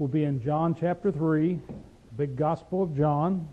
We'll be in John chapter 3, the big Gospel of John.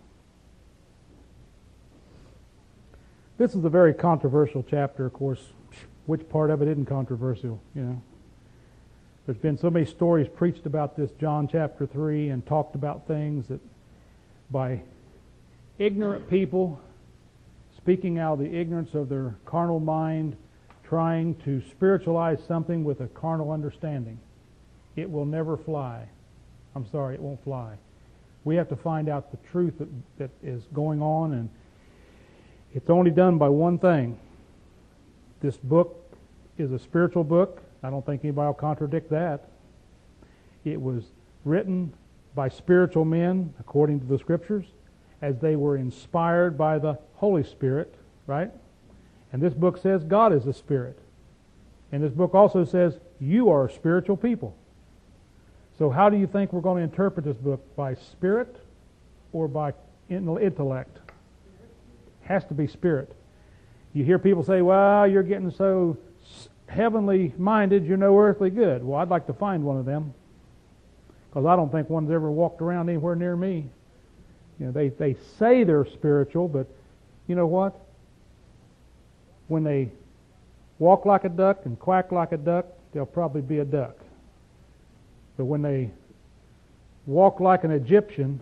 This is a very controversial chapter, of course. Which part of it isn't controversial, you know? There's been so many stories preached about this John chapter 3 and talked about things that by ignorant people speaking out of the ignorance of their carnal mind, trying to spiritualize something with a carnal understanding. It will never fly. I'm sorry, it won't fly. We have to find out the truth that is going on, and it's only done by one thing. This book is a spiritual book. I don't think anybody will contradict that. It was written by spiritual men, according to the Scriptures, as they were inspired by the Holy Spirit, right? And this book says God is a spirit. And this book also says you are spiritual people. So how do you think we're going to interpret this book? By spirit or by intellect? Has to be spirit. You hear people say, well, you're getting so heavenly minded, you're no earthly good. Well, I'd like to find one of them, because I don't think one's ever walked around anywhere near me. You know, they say they're spiritual, but you know what? When they walk like a duck and quack like a duck, they'll probably be a duck. But when they walk like an Egyptian,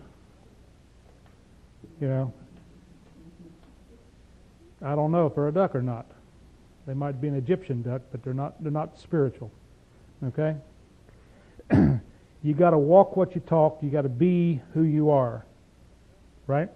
you know, I don't know if they're a duck or not. They might be an Egyptian duck, but they're not spiritual. Okay? You got to walk what you talk. You got to be who you are. Right?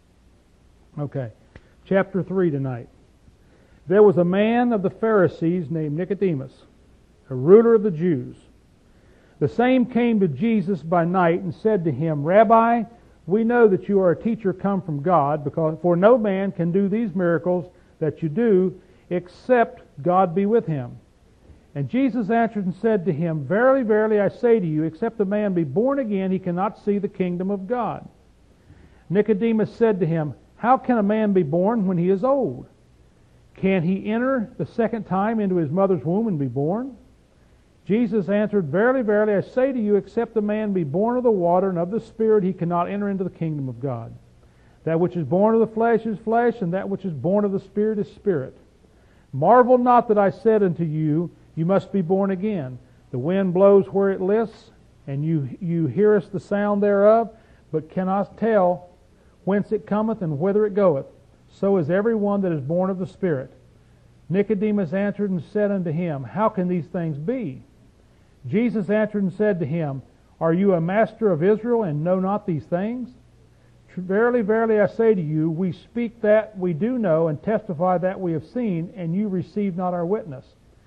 Okay. Chapter 3 tonight. There was a man of the Pharisees named Nicodemus, a ruler of the Jews. The same came to Jesus by night and said to him, Rabbi, we know that you are a teacher come from God, for no man can do these miracles that you do except God be with him. And Jesus answered and said to him, Verily, verily, I say to you, except a man be born again, he cannot see the kingdom of God. Nicodemus said to him, How can a man be born when he is old? Can he enter the second time into his mother's womb and be born? Jesus answered, Verily, verily, I say to you, except a man be born of the water and of the Spirit, he cannot enter into the kingdom of God. That which is born of the flesh is flesh, and that which is born of the Spirit is spirit. Marvel not that I said unto you, You must be born again. The wind blows where it lists, and you hearest the sound thereof, but cannot tell whence it cometh and whither it goeth. So is every one that is born of the Spirit. Nicodemus answered and said unto him, How can these things be? Jesus answered and said to him, Are you a master of Israel, and know not these things? Verily, verily, I say to you, we speak that we do know, and testify that we have seen, and you receive not our witness.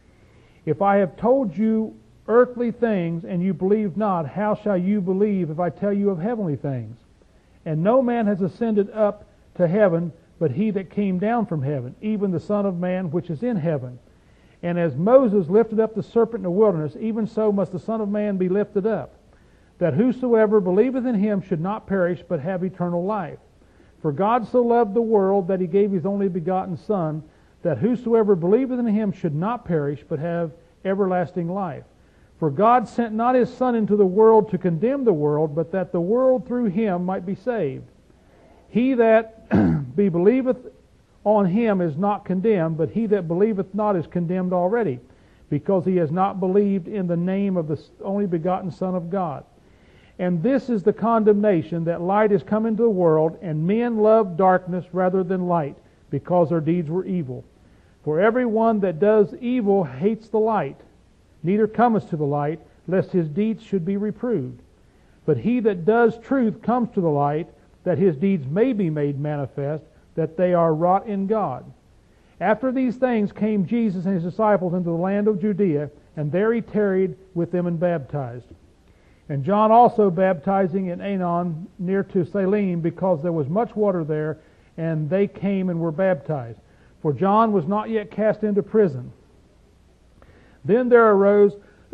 If I have told you earthly things, and you believe not, how shall you believe if I tell you of heavenly things? And no man has ascended up to heaven, but he that came down from heaven, even the Son of Man which is in heaven. And as Moses lifted up the serpent in the wilderness, even so must the Son of Man be lifted up, that whosoever believeth in him should not perish, but have eternal life. For God so loved the world that he gave his only begotten Son, that whosoever believeth in him should not perish, but have everlasting life. For God sent not his Son into the world to condemn the world, but that the world through him might be saved. He that believeth on him is not condemned, but he that believeth not is condemned already, because he has not believed in the name of the only begotten Son of God. And this is the condemnation, that light is come into the world, and men love darkness rather than light, because their deeds were evil. For every one that does evil hates the light, neither cometh to the light, lest his deeds should be reproved. But he that does truth comes to the light, that his deeds may be made manifest, that they are wrought in God. After these things came Jesus and his disciples into the land of Judea, and there he tarried with them and baptized. And John also baptizing in Aenon near to Salim, because there was much water there, and they came and were baptized. For John was not yet cast into prison. Then there arose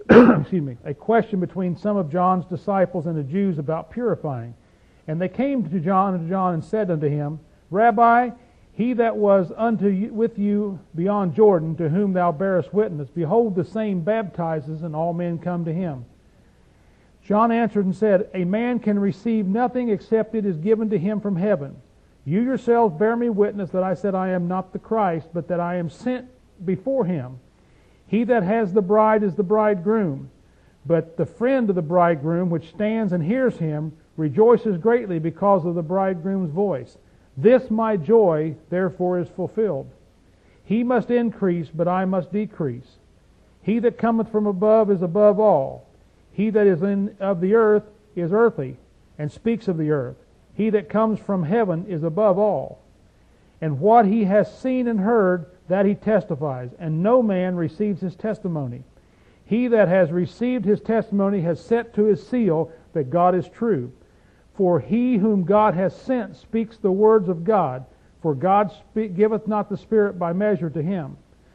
a question between some of John's disciples and the Jews about purifying. And they came to John and said unto him, Rabbi, he that was with you beyond Jordan, to whom thou bearest witness, behold, the same baptizes, and all men come to him. John answered and said, A man can receive nothing except it is given to him from heaven. You yourselves bear me witness that I said I am not the Christ, but that I am sent before him. He that has the bride is the bridegroom. But the friend of the bridegroom, which stands and hears him, rejoices greatly because of the bridegroom's voice. This my joy, therefore, is fulfilled. He must increase, but I must decrease. He that cometh from above is above all. He that is of the earth is earthly, and speaks of the earth. He that comes from heaven is above all. And what he has seen and heard, that he testifies, and no man receives his testimony. He that has received his testimony has set to his seal that God is true. For he whom God has sent speaks the words of God, for God giveth not the Spirit by measure to him.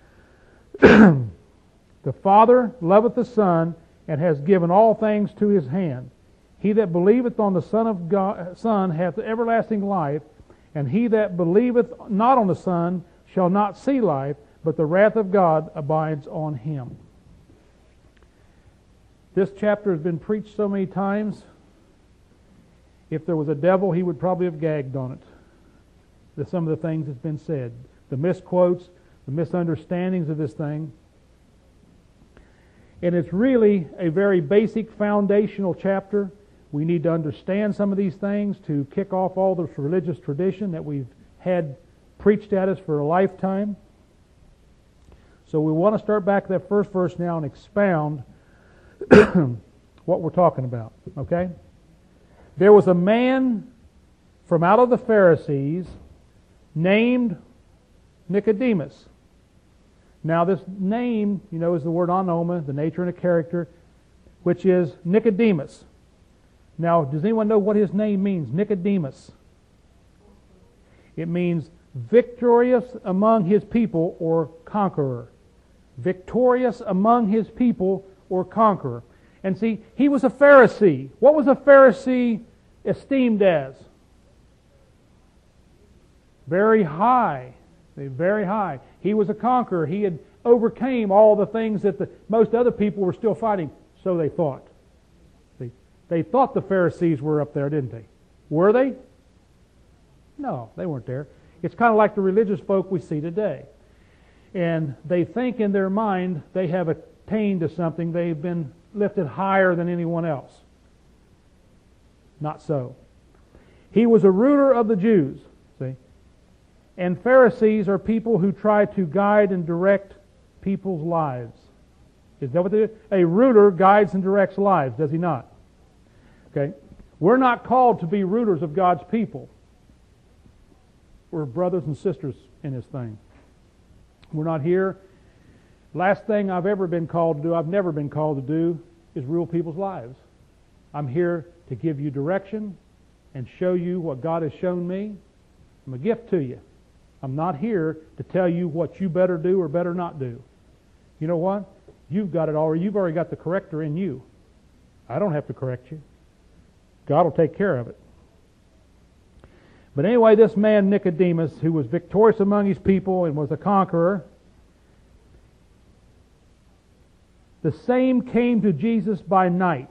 The Father loveth the Son, and has given all things to his hand. He that believeth on the Son hath everlasting life, and he that believeth not on the Son shall not see life, but the wrath of God abides on him. This chapter has been preached so many times. If there was a devil, he would probably have gagged on it. Some of the things that's been said. The misquotes, the misunderstandings of this thing. And it's really a very basic foundational chapter. We need to understand some of these things to kick off all this religious tradition that we've had preached at us for a lifetime. So we want to start back at that first verse now and expound what we're talking about. Okay? There was a man from out of the Pharisees named Nicodemus. Now this name, is the word onoma, the nature and a character, which is Nicodemus. Now, does anyone know what his name means? Nicodemus. It means victorious among his people or conqueror. Victorious among his people or conqueror. And see, he was a Pharisee. What was a Pharisee esteemed as? Very high. Very high. He was a conqueror. He had overcame all the things that most other people were still fighting. So they thought. See, they thought the Pharisees were up there, didn't they? Were they? No, they weren't there. It's kind of like the religious folk we see today. And they think in their mind they have attained to something. They've been lifted higher than anyone else. Not so. He was a ruler of the Jews. See? And Pharisees are people who try to guide and direct people's lives. Is that what they do? A ruler guides and directs lives, does he not? Okay. We're not called to be rulers of God's people. We're brothers and sisters in this thing. We're not here. Last thing I've ever been called to do, I've never been called to do, is rule people's lives. I'm here to give you direction and show you what God has shown me. I'm a gift to you. I'm not here to tell you what you better do or better not do. You know what? You've got it already. You've already got the corrector in you. I don't have to correct you. God will take care of it. But anyway, this man Nicodemus, who was victorious among his people and was a conqueror, the same came to Jesus by night.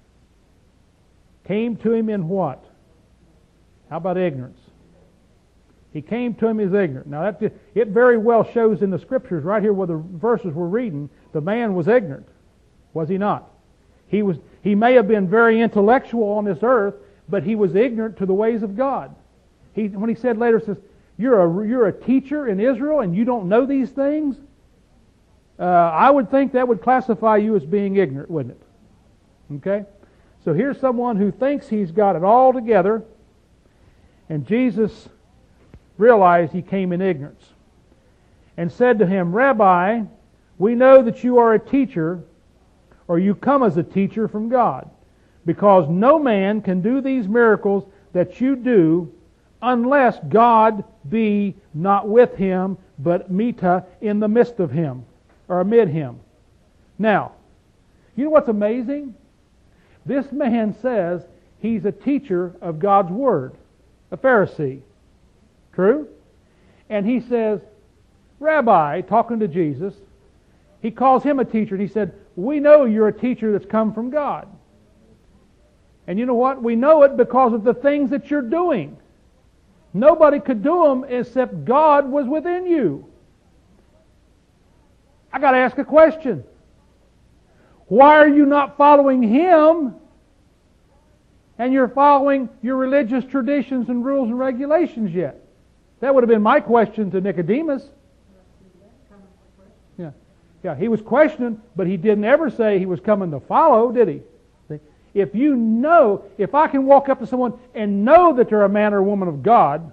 Came to him in what? How about ignorance? He came to him as ignorant. Now, it very well shows in the Scriptures, right here where the verses we're reading, the man was ignorant. Was he not? He may have been very intellectual on this earth, but he was ignorant to the ways of God. When he said later, says, you're a teacher in Israel and you don't know these things? I would think that would classify you as being ignorant, wouldn't it? Okay? So here's someone who thinks he's got it all together, and Jesus realized he came in ignorance and said to him, Rabbi, we know that you are a teacher, or you come as a teacher from God, because no man can do these miracles that you do unless God be not with him, but mita, in the midst of him, or amid him. Now, you know what's amazing? This man says he's a teacher of God's Word, a Pharisee. True? And he says, Rabbi, talking to Jesus, he calls him a teacher, and he said, we know you're a teacher that's come from God. And you know what? We know it because of the things that you're doing. Nobody could do them except God was within you. I got to ask a question. Why are you not following Him and you're following your religious traditions and rules and regulations yet? That would have been my question to Nicodemus. Yeah, he was questioning, but he didn't ever say he was coming to follow, did he? See? If I can walk up to someone and know that they're a man or a woman of God,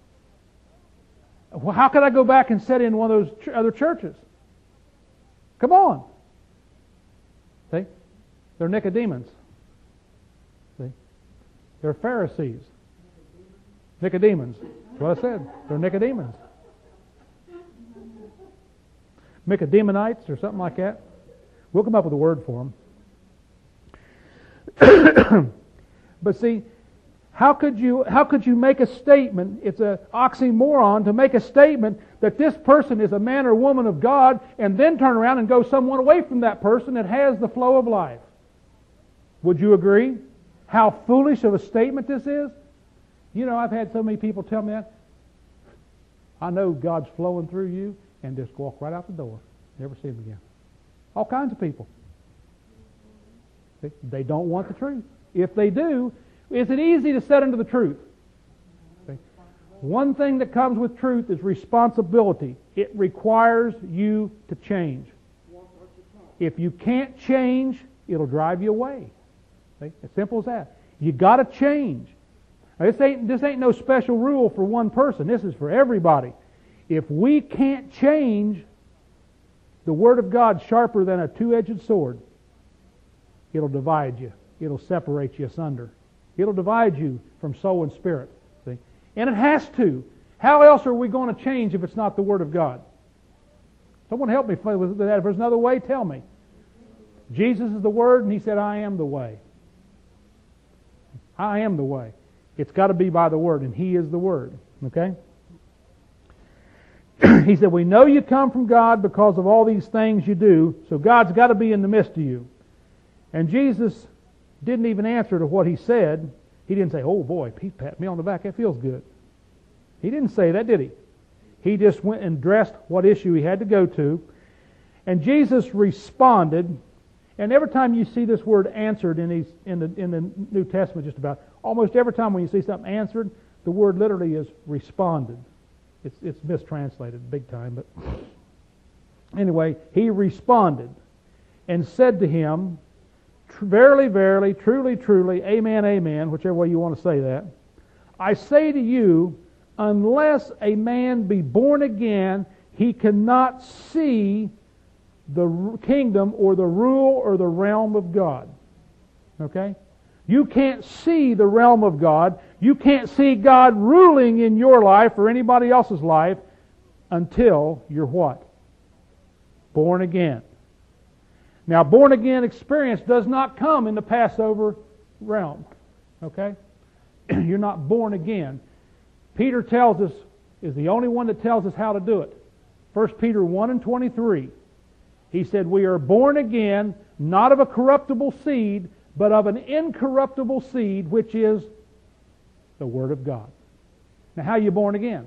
well, how could I go back and sit in one of those other churches? Come on. See? They're Nicodemus. See? They're Pharisees. Nicodemus. That's what I said. They're Nicodemus. Nicodemites or something like that. We'll come up with a word for them. But see, how could you make a statement? It's an oxymoron to make a statement that this person is a man or woman of God and then turn around and go someone away from that person that has the flow of life. Would you agree? How foolish of a statement this is? You know, I've had so many people tell me that. I know God's flowing through you, and just walk right out the door. Never see him again. All kinds of people. They don't want the truth. If they do, is it easy to set into the truth? Okay. One thing that comes with truth is responsibility. It requires you to change. If you can't change, it'll drive you away. Okay. As simple as that. You got to change. Now, this ain't no special rule for one person. This is for everybody. If we can't change, the Word of God's sharper than a two-edged sword. It'll divide you. It'll separate you asunder. It'll divide you from soul and spirit. See? And it has to. How else are we going to change if it's not the Word of God? Someone help me with that. If there's another way, tell me. Jesus is the Word, and He said, I am the way. I am the way. It's got to be by the Word, and He is the Word. Okay? He said, we know you come from God because of all these things you do, so God's got to be in the midst of you. And Jesus didn't even answer to what He said. He didn't say, oh boy, he pat me on the back, that feels good. He didn't say that, did He? He just went and addressed what issue he had to go to. And Jesus responded, and every time you see this word answered in the New Testament, just about, almost every time when you see something answered, the word literally is responded. It's mistranslated big time, but anyway, He responded and said to him, verily, verily, truly, truly, amen, amen, whichever way you want to say that, I say to you, unless a man be born again, he cannot see the kingdom or the rule or the realm of God. Okay? You can't see the realm of God. You can't see God ruling in your life or anybody else's life until you're what? Born again. Now, born again experience does not come in the Passover realm. Okay? You're not born again. Peter tells us, is the only one that tells us how to do it. 1 Peter 1 and 23. He said, we are born again, not of a corruptible seed, but of an incorruptible seed, which is the Word of God. Now, how are you born again?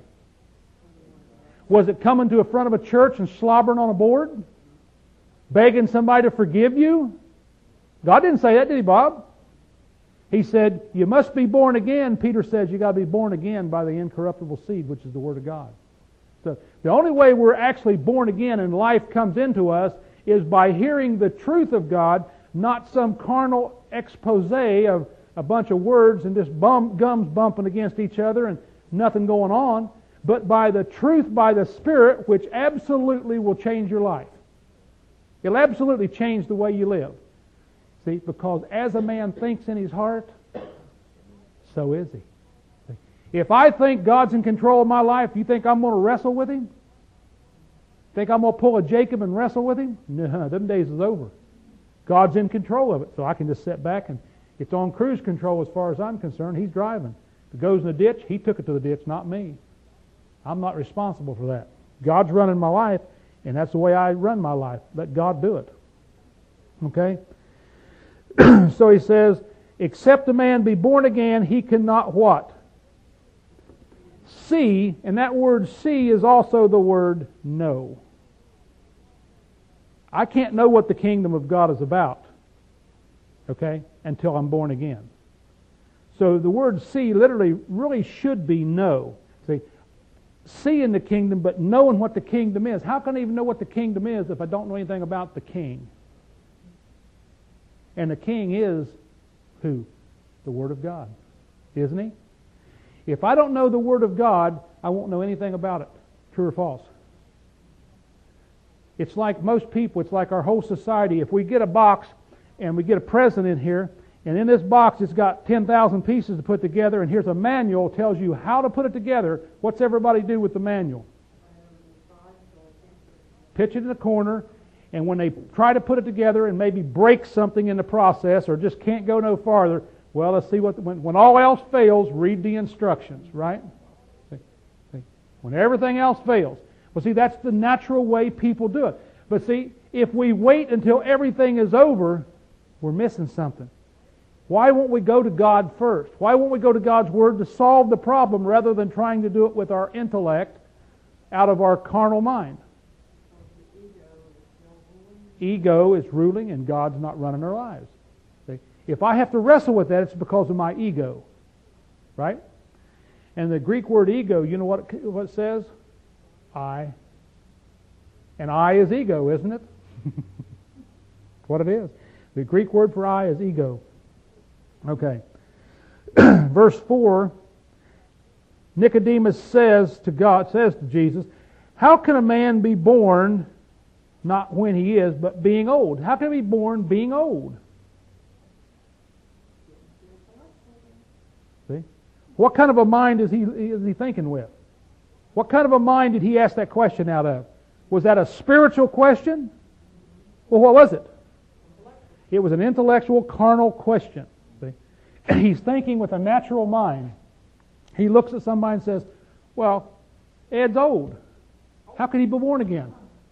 Was it coming to the front of a church and slobbering on a board? Begging somebody to forgive you? God didn't say that, did He, Bob? He said, you must be born again. Peter says you got to be born again by the incorruptible seed, which is the Word of God. So the only way we're actually born again and life comes into us is by hearing the truth of God, not some carnal expose of a bunch of words and just gums bumping against each other and nothing going on, but by the truth, by the Spirit, which absolutely will change your life. It'll absolutely change the way you live. See, because as a man thinks in his heart, so is he. See? If I think God's in control of my life, you think I'm going to wrestle with Him? Think I'm going to pull a Jacob and wrestle with Him? No, them days is over. God's in control of it, so I can just sit back and it's on cruise control as far as I'm concerned. He's driving. If it goes in the ditch, He took it to the ditch, not me. I'm not responsible for that. God's running my life, and that's the way I run my life. Let God do it. Okay? So He says, Except a man be born again, he cannot what? See, and that word see is also the word know. I can't know what the kingdom of God is about, okay, until I'm born again. So the word see literally really should be know. See in the kingdom, but knowing what the kingdom is. How can I even know what the kingdom is if I don't know anything about the king? And the king is who? The Word of God, isn't he? If I don't know the Word of God, I won't know anything about it. True or false? It's like most people, it's like our whole society. If we get a box and we get a present in here, and in this box it's got 10,000 pieces to put together, and here's a manual that tells you how to put it together, what's everybody do with the manual? Pitch it in the corner, and when they try to put it together and maybe break something in the process or just can't go no farther, well, let's see when all else fails, read the instructions, right? See? When everything else fails. Well, see, that's the natural way people do it. But see, if we wait until everything is over, we're missing something. Why won't we go to God first? Why won't we go to God's Word to solve the problem rather than trying to do it with our intellect out of our carnal mind? Ego is ruling and God's not running our lives. See? If I have to wrestle with that, it's because of my ego. Right? And the Greek word ego, you know what it says? I. And I is ego, isn't it? What it is. The Greek word for I is ego. Okay. Verse 4, Nicodemus says to Jesus, how can a man be born, not when he is, but being old? How can he be born being old? See? What kind of a mind is he thinking with? What kind of a mind did he ask that question out of? Was that a spiritual question? Well, what was it? It was an intellectual, carnal question. See? He's thinking with a natural mind. He looks at somebody and says, well, Ed's old. How can he be born again?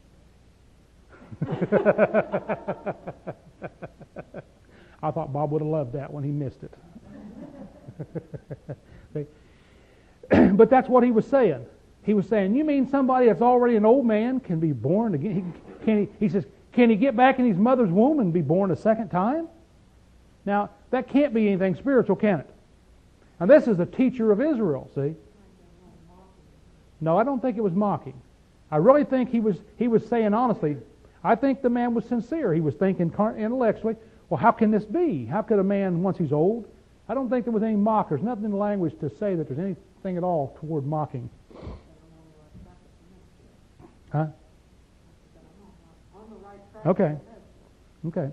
I thought Bob would have loved that when he missed it. But that's what he was saying. He was saying, you mean somebody that's already an old man can be born again? He says, can he get back in his mother's womb and be born a second time? Now, that can't be anything spiritual, can it? Now, this is a teacher of Israel, see? No, I don't think it was mocking. I really think he was saying honestly, I think the man was sincere. He was thinking intellectually, well, how can this be? How could a man, once he's old? I don't think there was any mock. There's nothing in the language to say that there's anything at all toward mocking. Huh? Okay. Okay.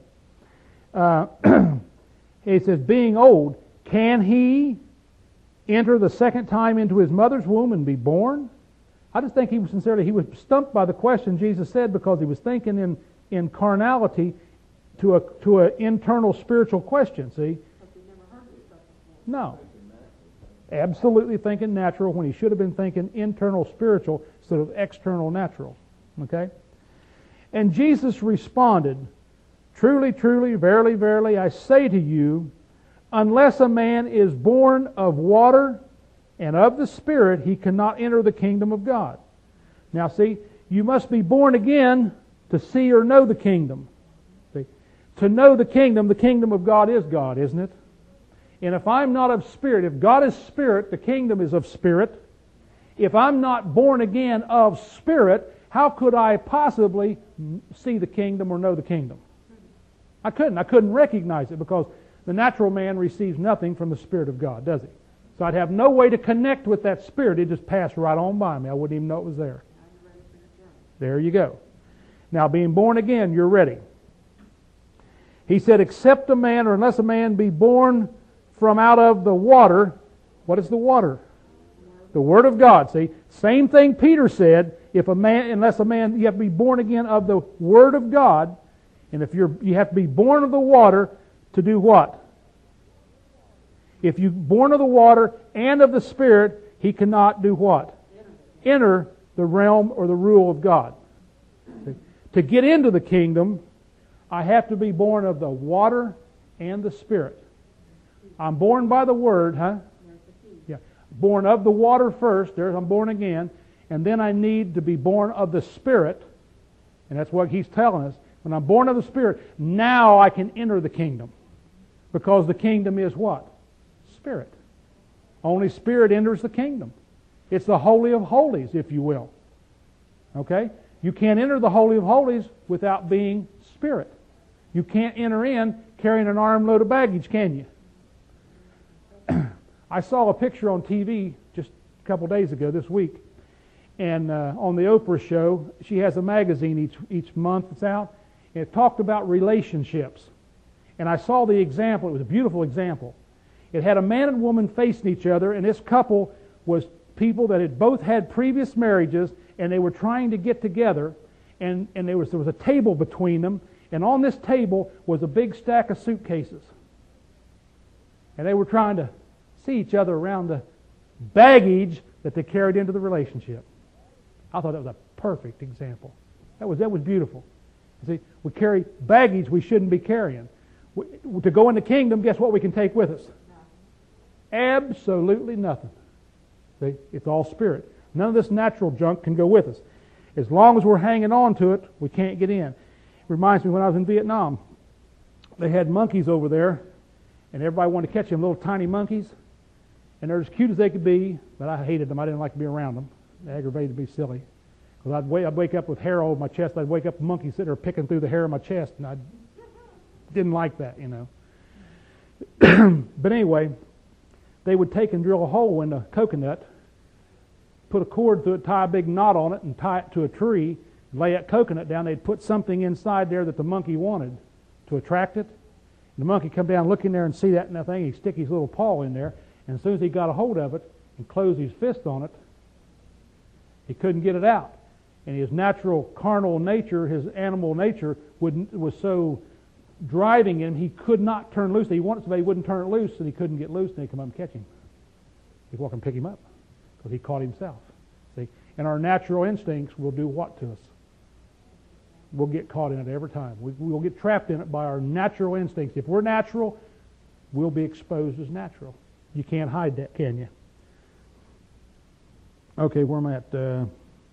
It says, being old, can he enter the second time into his mother's womb and be born? I just think he was stumped by the question Jesus said because he was thinking in carnality to an internal spiritual question, see? No. Absolutely thinking natural when he should have been thinking internal spiritual instead of external natural. Okay? And Jesus responded, truly, truly, verily, verily, I say to you, unless a man is born of water and of the Spirit, he cannot enter the kingdom of God. Now see, you must be born again to see or know the kingdom. See? To know the kingdom of God is God, isn't it? And if I'm not of Spirit, if God is Spirit, the kingdom is of Spirit. If I'm not born again of Spirit, how could I possibly see the kingdom or know the kingdom? I couldn't recognize it because the natural man receives nothing from the Spirit of God, does he? So I'd have no way to connect with that Spirit. It just passed right on by me. I wouldn't even know it was there. There you go. Now, being born again, you're ready. He said, except a man or unless a man be born from out of the water. What is the water? The Word of God. See, same thing Peter said. You have to be born again of the Word of God. And if you have to be born of the water to do what? If you're born of the water and of the Spirit, he cannot do what? Enter the realm or the rule of God. See? To get into the kingdom, I have to be born of the water and the Spirit. I'm born by the Word, huh? Yeah. Born of the water first. There's I'm born again. And then I need to be born of the Spirit. And that's what He's telling us. When I'm born of the Spirit, now I can enter the kingdom. Because the kingdom is what? Spirit. Only Spirit enters the kingdom. It's the Holy of Holies, if you will. Okay? You can't enter the Holy of Holies without being Spirit. You can't enter in carrying an armload of baggage, can you? I saw a picture on TV just a couple days ago this week, and on the Oprah show, she has a magazine each month that's out, and it talked about relationships. And I saw the example. It was a beautiful example. It had a man and woman facing each other, and this couple was people that had both had previous marriages, and they were trying to get together, and there was a table between them, and on this table was a big stack of suitcases. And they were trying to see each other around the baggage that they carried into the relationship. I thought that was a perfect example. That was beautiful. See, we carry baggage we shouldn't be carrying. To go in the kingdom, guess what we can take with us? Absolutely nothing. See, it's all Spirit. None of this natural junk can go with us. As long as we're hanging on to it, we can't get in. It reminds me when I was in Vietnam. They had monkeys over there, and everybody wanted to catch them, little tiny monkeys. And they're as cute as they could be, but I hated them. I didn't like to be around them. They aggravated me silly. Because I'd wake up with hair over my chest. I'd wake up with monkeys sitting there picking through the hair of my chest, and I didn't like that, you know. But anyway, they would take and drill a hole in the coconut, put a cord through it, tie a big knot on it, and tie it to a tree, lay that coconut down. They'd put something inside there that the monkey wanted to attract it. And the monkey come down, look in there, and see that thing. He'd stick his little paw in there, and as soon as he got a hold of it and closed his fist on it, he couldn't get it out. And his natural carnal nature, his animal nature, was so driving him, he could not turn loose. He wanted somebody, he wouldn't turn it loose, and he couldn't get loose, and they'd come up and catch him. They'd walk and pick him up because he caught himself. See? And our natural instincts will do what to us? We'll get caught in it every time. We'll get trapped in it by our natural instincts. If we're natural, we'll be exposed as natural. You can't hide that, can you? Okay, where am I at?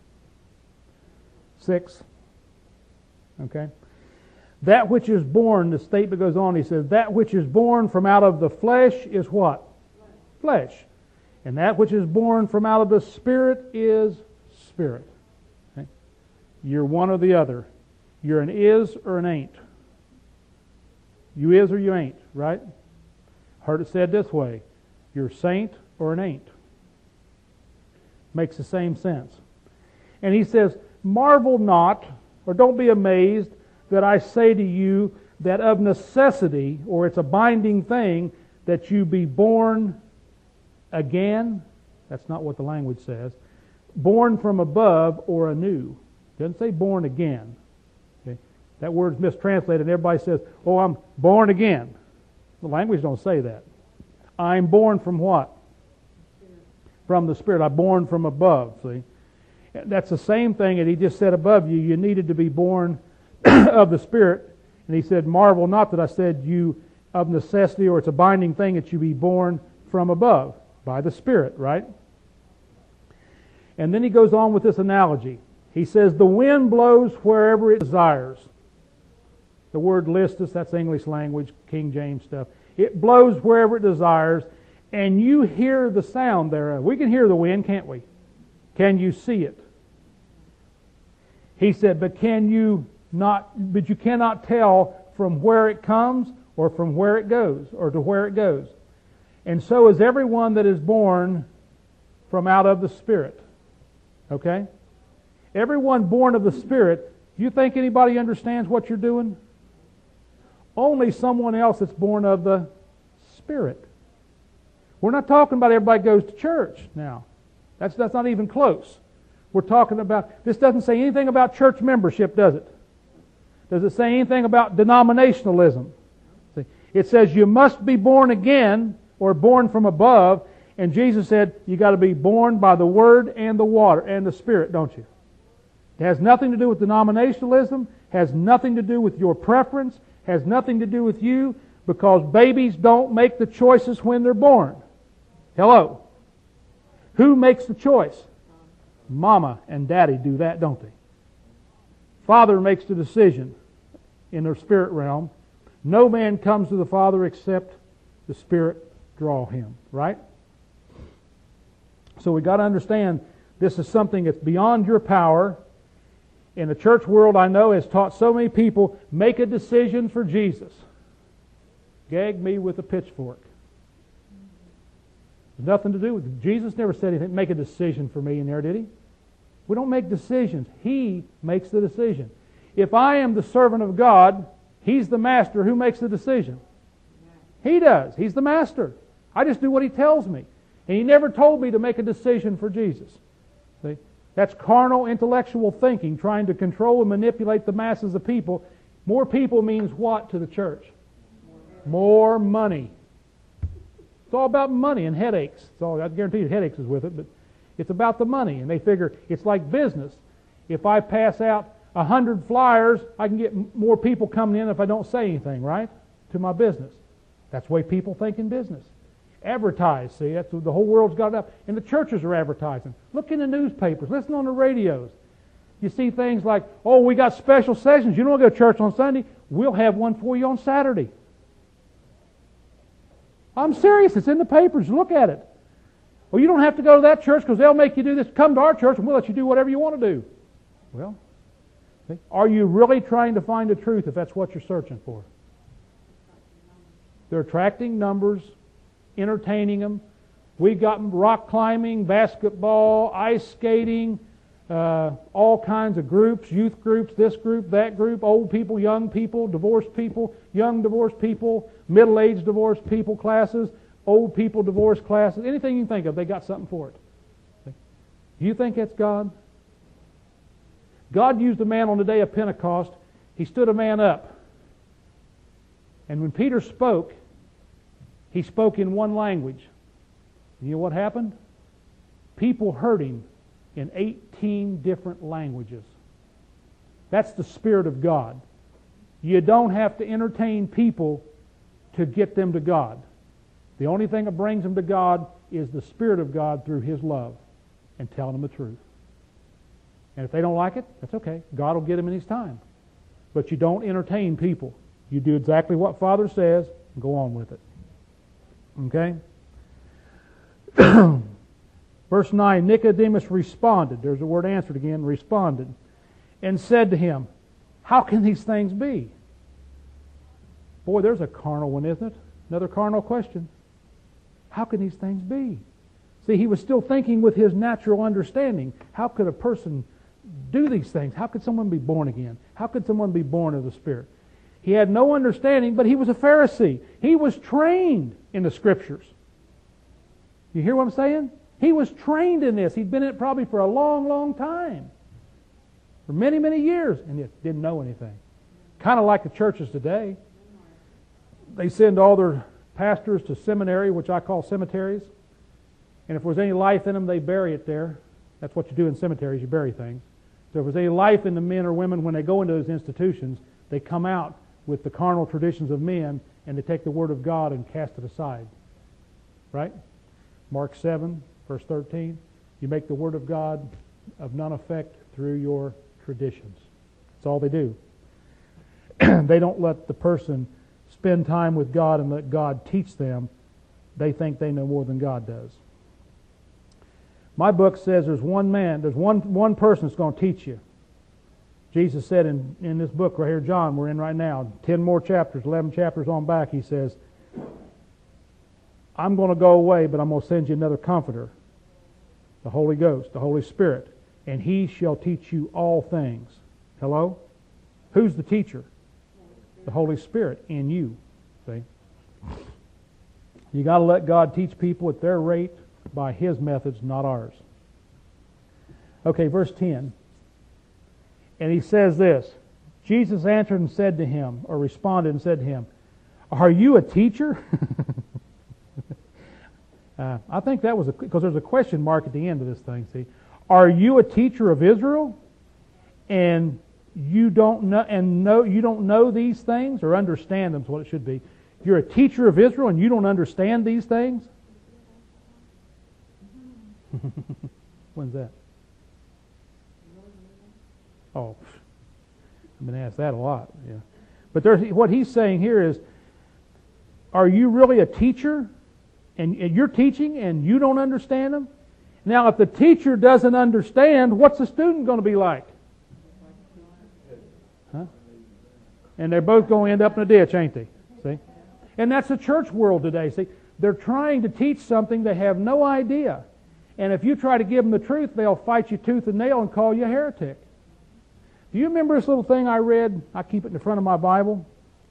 6. Okay. That which is born, the statement goes on, he says, that which is born from out of the flesh is what? Flesh. And that which is born from out of the Spirit is spirit. Okay? You're one or the other. You're an is or an ain't. You is or you ain't, right? Heard it said this way. You're a saint or an ain't. Makes the same sense. And he says, marvel not, or don't be amazed, that I say to you that of necessity, or it's a binding thing, that you be born again. That's not what the language says. Born from above or anew. It doesn't say born again. Okay? That word's mistranslated and everybody says, oh, I'm born again. The language don't say that. I'm born from what? From the Spirit. I'm born from above, see? That's the same thing that he just said above you. You needed to be born of the Spirit. And he said, marvel not that I said you of necessity, or it's a binding thing that you be born from above, by the Spirit, right? And then he goes on with this analogy. He says, the wind blows wherever it desires. The word listus, that's English language, King James stuff. It blows wherever it desires, and you hear the sound thereof. We can hear the wind, can't we? Can you see it? He said, but you cannot tell from where it comes or from where it goes, or to where it goes. And so is everyone that is born from out of the Spirit. Okay? Everyone born of the Spirit, do you think anybody understands what you're doing? Only someone else that's born of the Spirit. We're not talking about everybody goes to church now. That's not even close. We're talking about, this doesn't say anything about church membership, does it? Does it say anything about denominationalism? See, it says you must be born again, or born from above, and Jesus said you got to be born by the Word and the water and the Spirit, don't you? It has nothing to do with denominationalism, has nothing to do with your preference, has nothing to do with you, Because babies don't make the choices when they're born. Hello. Who makes the choice? Mama and Daddy do that, don't they? Father makes the decision in their spirit realm. No man comes to the Father except the Spirit draw him, right? So we got to understand this is something that's beyond your power. In the church world, I know, has taught so many people, make a decision for Jesus. Gag me with a pitchfork. There's nothing to do with it. Jesus never said anything, make a decision for me in there, did He? We don't make decisions. He makes the decision. If I am the servant of God, He's the master. Who makes the decision? He does. He's the master. I just do what He tells me. And He never told me to make a decision for Jesus. See? That's carnal, intellectual thinking, trying to control and manipulate the masses of people. More people means what to the church? More money. It's all about money and headaches. It's all, I guarantee you headaches is with it, but it's about the money. And they figure it's like business. If I pass out 100 flyers, I can get more people coming in if I don't say anything, right? To my business. That's the way people think in business. Advertise, see, that's the whole world's got it up. And the churches are advertising. Look in the newspapers, listen on the radios. You see things like, oh, we got special sessions. You don't want to go to church on Sunday? We'll have one for you on Saturday. I'm serious, it's in the papers, look at it. Well, you don't have to go to that church because they'll make you do this. Come to our church and we'll let you do whatever you want to do. Well, see, are you really trying to find the truth if that's what you're searching for? They're attracting numbers, entertaining them. We've got rock climbing, basketball, ice skating, all kinds of groups, youth groups, this group, that group, old people, young people, divorced people, young divorced people, middle-aged divorced people classes, old people divorced classes, anything you can think of, they got something for it. Do you think that's God? God used a man on the day of Pentecost. He stood a man up. And when Peter spoke, he spoke in one language. You know what happened? People heard him in 18 different languages. That's the Spirit of God. You don't have to entertain people to get them to God. The only thing that brings them to God is the Spirit of God through His love and telling them the truth. And if they don't like it, that's okay. God will get them in His time. But you don't entertain people. You do exactly what Father says and go on with it. Okay? Verse 9, Nicodemus responded. There's the word answered again, responded. And said to him, how can these things be? Boy, there's a carnal one, isn't it? Another carnal question. How can these things be? See, he was still thinking with his natural understanding. How could a person do these things? How could someone be born again? How could someone be born of the Spirit? He had no understanding, but he was a Pharisee. He was trained in the Scriptures. You hear what I'm saying? He was trained in this. He'd been in it probably for a long, long time. For many, many years, and yet didn't know anything. Kind of like the churches today. They send all their pastors to seminary, which I call cemeteries. And if there's any life in them, they bury it there. That's what you do in cemeteries, you bury things. So if there's any life in the men or women, when they go into those institutions, they come out with the carnal traditions of men, and they take the Word of God and cast it aside. Right? Mark 7, verse 13. You make the Word of God of none effect through your traditions. That's all they do. They don't let the person spend time with God and let God teach them. They think they know more than God does. My book says there's one man, there's one person that's going to teach you. Jesus said in this book right here, John, we're in right now, 10 more chapters, 11 chapters on back, He says, I'm going to go away, but I'm going to send you another comforter, the Holy Ghost, the Holy Spirit, and He shall teach you all things. Hello? Who's the teacher? The Holy Spirit in you. See? You got to let God teach people at their rate by His methods, not ours. Okay, verse 10. And he says this, Jesus answered and said to him, or responded and said to him, are you a teacher? I think that was because there's a question mark at the end of this thing, see. Are you a teacher of Israel? And you don't know these things or understand them is what it should be. You're a teacher of Israel and you don't understand these things? When's that? Oh, I've been asked that a lot. Yeah. But what he's saying here is, are you really a teacher? And you're teaching and you don't understand them? Now, if the teacher doesn't understand, what's the student going to be like? Huh? And they're both going to end up in a ditch, ain't they? See? And that's the church world today. See, they're trying to teach something they have no idea. And if you try to give them the truth, they'll fight you tooth and nail and call you a heretic. Do you remember this little thing I read? I keep it in the front of my Bible.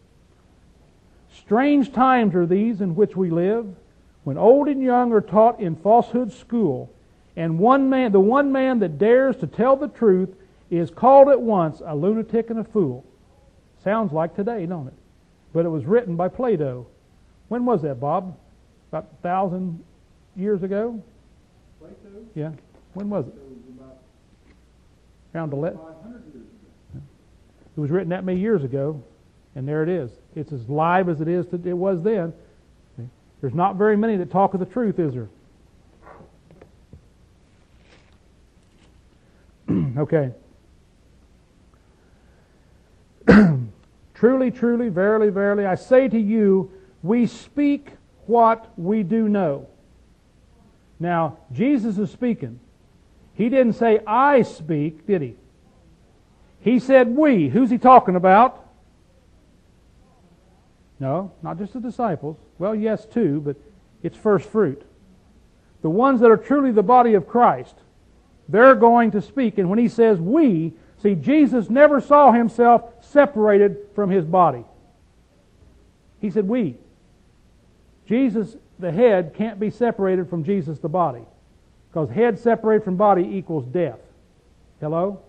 Strange times are these in which we live, when old and young are taught in falsehood school, and the one man that dares to tell the truth is called at once a lunatic and a fool. Sounds like today, don't it? But it was written by Plato. When was that, Bob? About 1,000 years ago? Plato? Yeah. When was it? It was about Around 500 years ago. It was written that many years ago, and there it is. It's as live as it was then. There's not very many that talk of the truth, is there? Okay. Truly, truly, verily, verily, I say to you, we speak what we do know. Now, Jesus is speaking. He didn't say, I speak, did he? He said, we. Who's he talking about? No, not just the disciples. Well, yes, too, but it's first fruit. The ones that are truly the body of Christ, they're going to speak. And when he says we, see, Jesus never saw himself separated from his body. He said we. Jesus, the head, can't be separated from Jesus, the body. Because head separated from body equals death. Hello?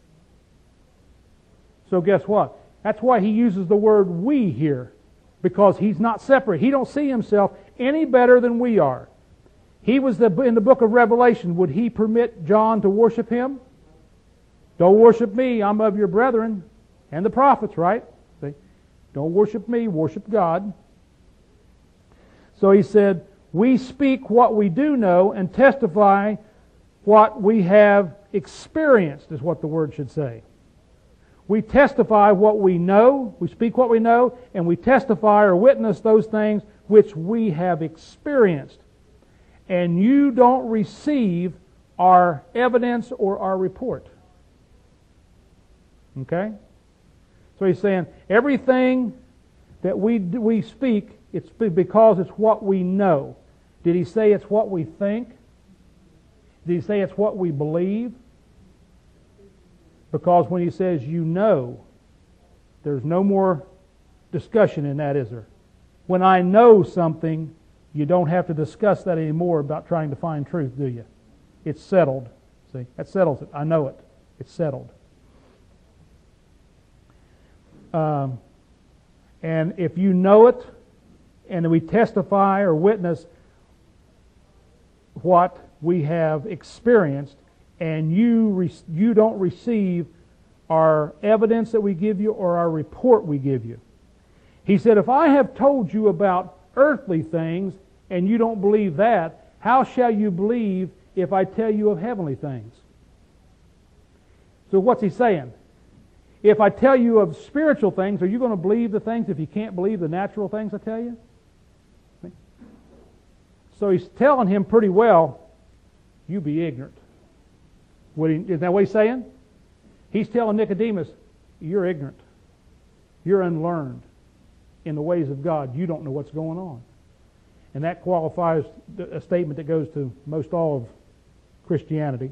So guess what? That's why he uses the word we here. Because he's not separate. He don't see himself any better than we are. He was in the book of Revelation. Would he permit John to worship him? Don't worship me. I'm of your brethren and the prophets, right? See? Don't worship me. Worship God. So he said, we speak what we do know and testify what we have experienced, is what the word should say. We testify what we know, we speak what we know, and we testify or witness those things which we have experienced. And you don't receive our evidence or our report. Okay? So he's saying everything that we speak, it's because it's what we know. Did he say it's what we think? Did he say it's what we believe? Because when he says you know, there's no more discussion in that, is there? When I know something, you don't have to discuss that anymore about trying to find truth, do you? It's settled. See, that settles it. I know it. It's settled. And if you know it, and we testify or witness what we have experienced, and you don't receive our evidence that we give you or our report we give you. He said, if I have told you about earthly things and you don't believe that, how shall you believe if I tell you of heavenly things? So what's he saying? If I tell you of spiritual things, are you going to believe the things if you can't believe the natural things I tell you? So he's telling him pretty well, you be ignorant. Isn't that what he's saying? He's telling Nicodemus, you're ignorant. You're unlearned in the ways of God. You don't know what's going on. And that qualifies a statement that goes to most all of Christianity.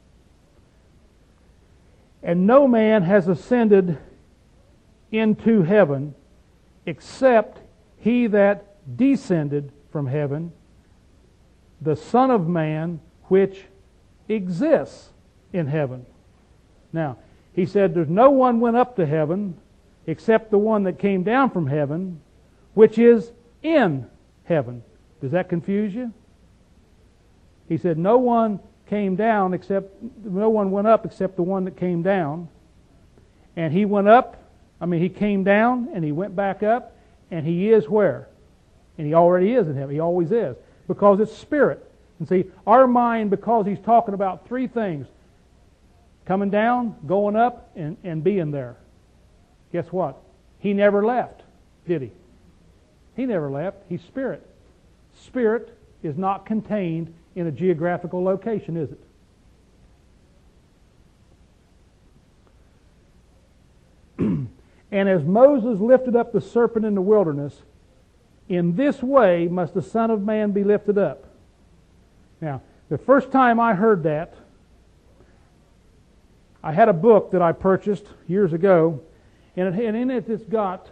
And no man has ascended into heaven except he that descended from heaven, the Son of Man, which exists in heaven. Now, he said there's no one went up to heaven except the one that came down from heaven, which is in heaven. Does that confuse you? He said no one came down no one went up except the one that came down. And he went up, he came down and he went back up, and he is where? And He already is in heaven. He always is. Because it's spirit. And see, our mind, because He's talking about three things, coming down, going up, and being there. Guess what? He never left, did He? He never left. He's spirit. Spirit is not contained in a geographical location, is it? And as Moses lifted up the serpent in the wilderness, in this way must the Son of Man be lifted up. Now, the first time I heard that, I had a book that I purchased years ago, and in it it's got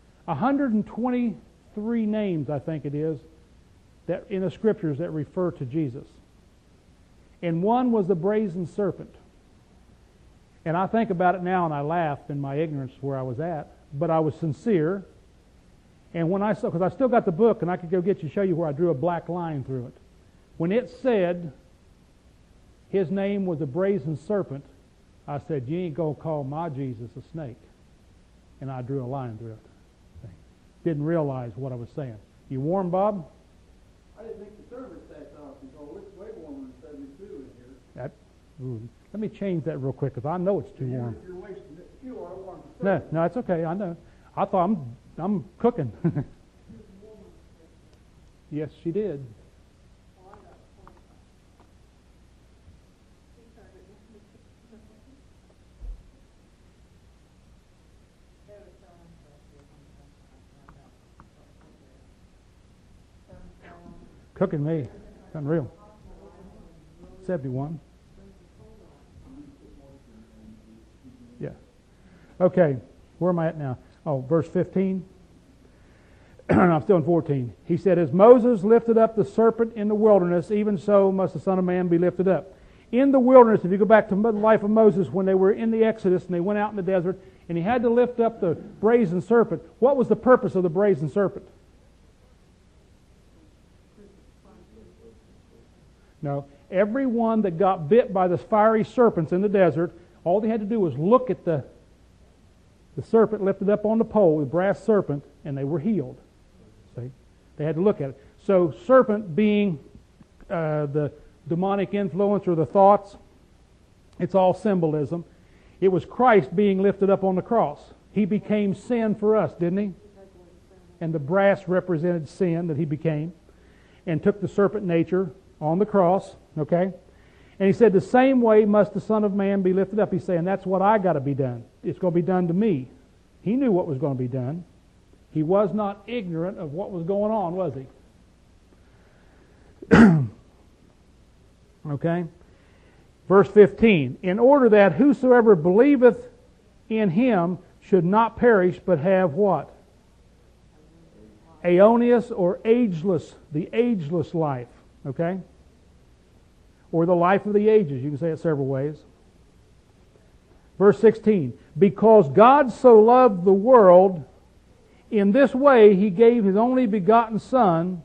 123 names, I think it is, that in the Scriptures that refer to Jesus. And one was the brazen serpent. And I think about it now and I laugh in my ignorance where I was at, but I was sincere. And when I saw, because I still got the book and I could go get you, show you where I drew a black line through it. When it said His name was the brazen serpent, I said, you ain't going to call my Jesus a snake. And I drew a line through it. Didn't realize what I was saying. You warm, Bob? I didn't think the thermostat's off. It's way warmer than 72 in here. Let me change that real quick because I know it's too warm. You're wasting fuel. I don't want to. No, it's okay. I know. I thought I'm cooking. Yes, she did. Cooking me. It's unreal. 71. Yeah. Okay. Where am I at now? Oh, verse 15. I'm still in 14. He said, as Moses lifted up the serpent in the wilderness, even so must the Son of Man be lifted up. In the wilderness, if you go back to the life of Moses when they were in the Exodus and they went out in the desert and he had to lift up the brazen serpent, what was the purpose of the brazen serpent? No. Everyone that got bit by the fiery serpents in the desert, all they had to do was look at the serpent lifted up on the pole, the brass serpent, and they were healed. See? They had to look at it. So serpent being the demonic influence or the thoughts, it's all symbolism. It was Christ being lifted up on the cross. He became sin for us, didn't He? And the brass represented sin that He became and took the serpent nature on the cross, okay? And He said, the same way must the Son of Man be lifted up. He's saying, that's what I got to be done. It's going to be done to me. He knew what was going to be done. He was not ignorant of what was going on, was He? Okay? Verse 15, in order that whosoever believeth in Him should not perish, but have what? Aeonius or ageless, the ageless life. Okay? Or the life of the ages. You can say it several ways. Verse 16. Because God so loved the world, in this way He gave His only begotten Son,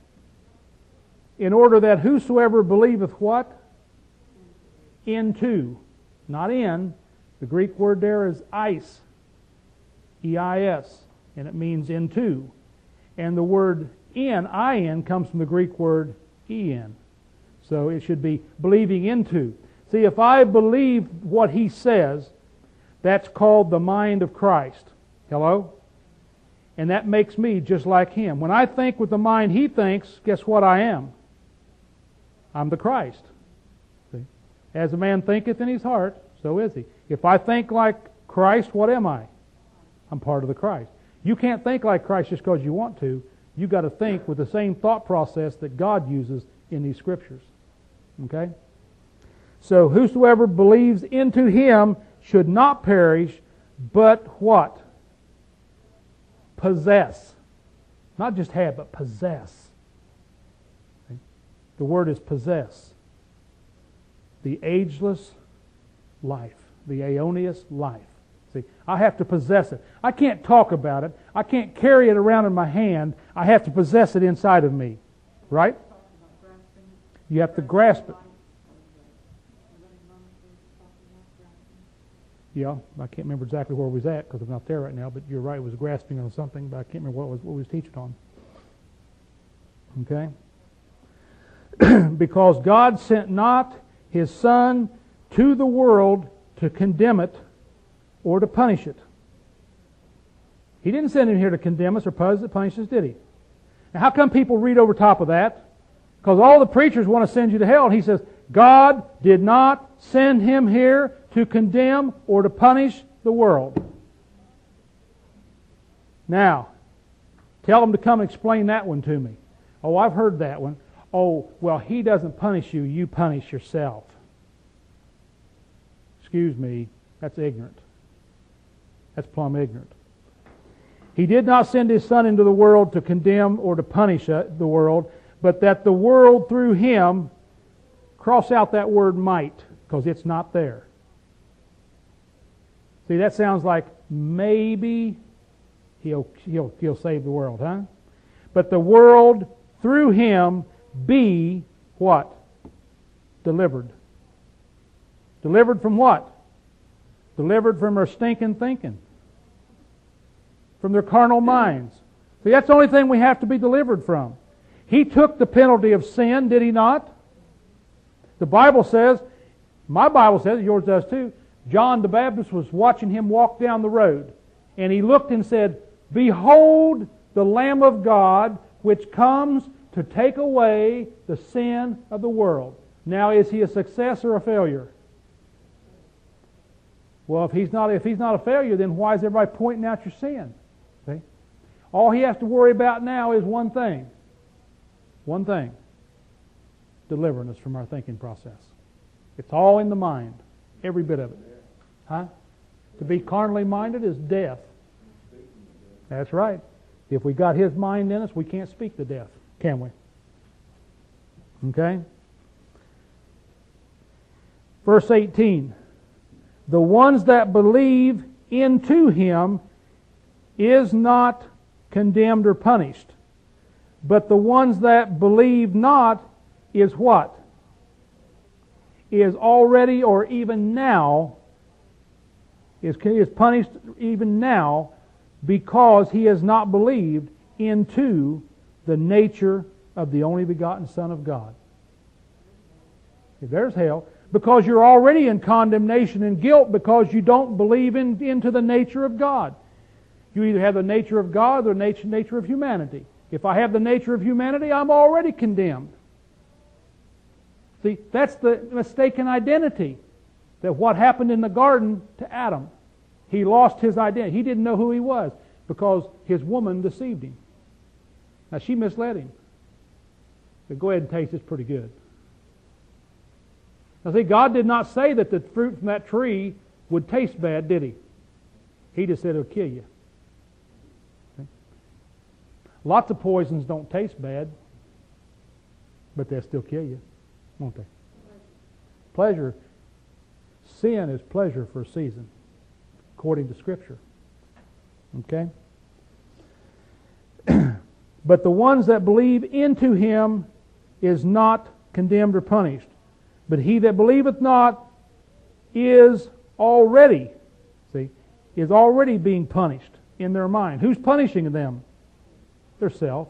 in order that whosoever believeth what? Into. Not in. The Greek word there is eis. E-I-S. And it means into. And the word in, comes from the Greek word en. So it should be believing into. See, if I believe what He says, that's called the mind of Christ. Hello? And that makes me just like Him. When I think with the mind He thinks, guess what I am? I'm the Christ. See? As a man thinketh in his heart, so is he. If I think like Christ, what am I? I'm part of the Christ. You can't think like Christ just because you want to. You've got to think with the same thought process that God uses in these Scriptures. Okay? So whosoever believes into Him should not perish, but what? Possess. Not just have, but possess. Okay? The word is possess. The ageless life. The aeonius life. See, I have to possess it. I can't talk about it. I can't carry it around in my hand. I have to possess it inside of me. Right? You have to grasp it. Yeah, I can't remember exactly where we was at because I'm not there right now, but you're right, it was grasping on something, but I can't remember what we was teaching on. Okay? Because God sent not His Son to the world to condemn it or to punish it. He didn't send Him here to condemn us or punish us, did He? Now, how come people read over top of that? Because all the preachers want to send you to hell. And He says, God did not send Him here to condemn or to punish the world. Now, tell them to come explain that one to me. Oh, I've heard that one. Oh, well, He doesn't punish you, you punish yourself. Excuse me, that's ignorant. That's plumb ignorant. He did not send His Son into the world to condemn or to punish the world, but that the world through Him, cross out that word might, because it's not there. See, that sounds like maybe He'll save the world, huh? But the world through Him be what? Delivered. Delivered from what? Delivered from their stinking thinking. From their carnal minds. See, that's the only thing we have to be delivered from. He took the penalty of sin, did He not? The Bible says, my Bible says, yours does too, John the Baptist was watching Him walk down the road. And he looked and said, Behold the Lamb of God, which comes to take away the sin of the world. Now, is He a success or a failure? Well, if he's not a failure, then why is everybody pointing out your sin? See? All He has to worry about now is one thing. One thing. Delivering us from our thinking process. It's all in the mind. Every bit of it. Huh? To be carnally minded is death. That's right. If we got His mind in us, we can't speak to death, can we? Okay? Verse 18. The ones that believe into Him is not condemned or punished. But the ones that believe not is what? Is already or even now, is punished even now because he has not believed into the nature of the only begotten Son of God. If there's hell, because you're already in condemnation and guilt because you don't believe into the nature of God. You either have the nature of God or the nature of humanity. If I have the nature of humanity, I'm already condemned. See, that's the mistaken identity. That what happened in the garden to Adam. He lost his identity. He didn't know who he was because his woman deceived him. Now, she misled him. But go ahead and taste, it's pretty good. Now, see, God did not say that the fruit from that tree would taste bad, did He? He just said it'll kill you. See? Lots of poisons don't taste bad, but they'll still kill you, won't they? Pleasure. Sin is pleasure for a season, according to Scripture. Okay? But the ones that believe into Him is not condemned or punished. But he that believeth not is already being punished in their mind. Who's punishing them? Their self.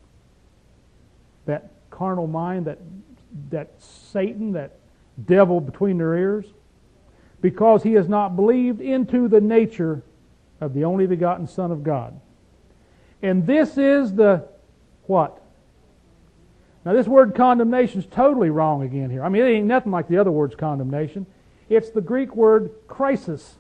That carnal mind, that Satan, that devil between their ears. Because he has not believed into the nature of the only begotten Son of God. And this is the what? Now this word condemnation is totally wrong again here. I mean, it ain't nothing like the other words condemnation. It's the Greek word crisis.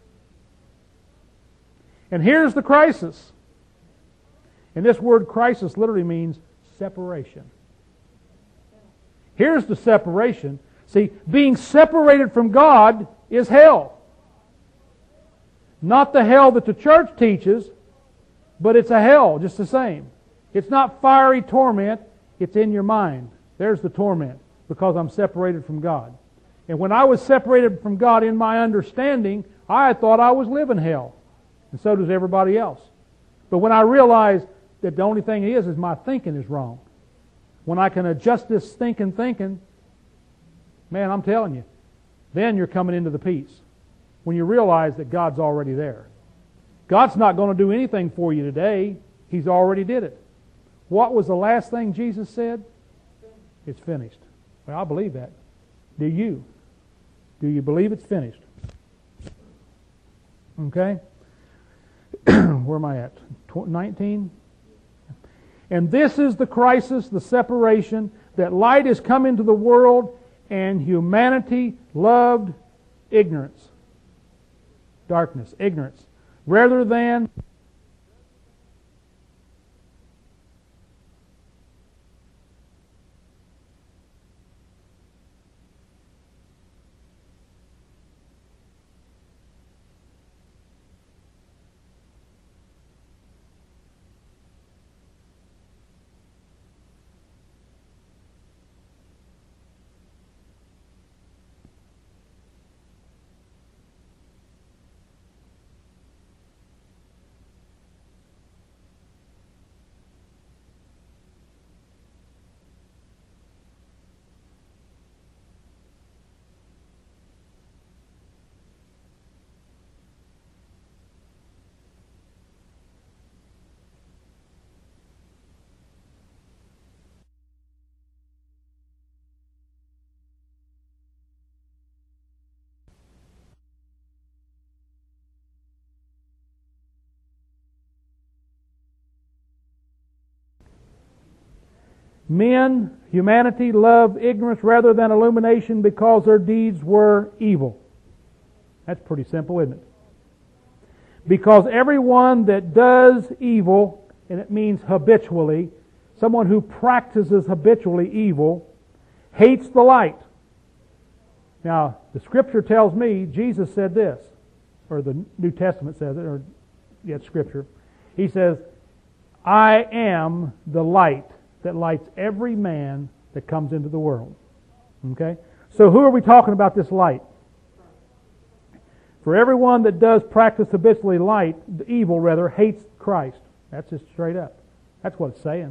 And here's the crisis. And this word crisis literally means separation. Here's the separation. See, being separated from God is hell. Not the hell that the church teaches, but it's a hell just the same. It's not fiery torment. It's in your mind. There's the torment, because I'm separated from God. And when I was separated from God in my understanding, I thought I was living hell. And so does everybody else. But when I realized that the only thing is my thinking is wrong. When I can adjust this thinking, man, I'm telling you, then you're coming into the peace. When you realize that God's already there. God's not going to do anything for you today. He's already did it. What was the last thing Jesus said? It's finished. Well, I believe that. Do you? Do you believe it's finished? Okay? Where am I at? 19? And this is the crisis, the separation, that light has come into the world and humanity loved ignorance. Darkness, ignorance. Rather than humanity loved ignorance rather than illumination because their deeds were evil. That's pretty simple, isn't it? Because everyone that does evil, and it means habitually, someone who practices habitually evil, hates the light. Now, the Scripture tells me, Jesus said this, or the New Testament says it, or yet Scripture. He says, I am the light that lights every man that comes into the world. Okay? So who are we talking about this light? For everyone that does practice habitually evil rather, hates Christ. That's just straight up. That's what it's saying.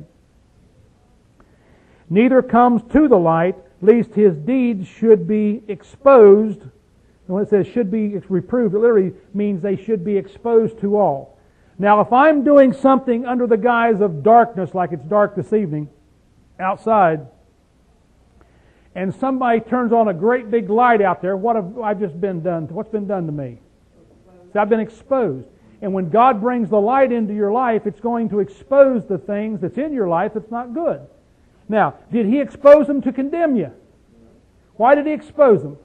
Neither comes to the light, lest his deeds should be exposed. And when it says should be reproved, it literally means they should be exposed to all. Now, if I'm doing something under the guise of darkness, like it's dark this evening, outside, and somebody turns on a great big light out there, what have I just been done? What's been done to me? So I've been exposed. And when God brings the light into your life, it's going to expose the things that's in your life that's not good. Now, did He expose them to condemn you? Why did He expose them?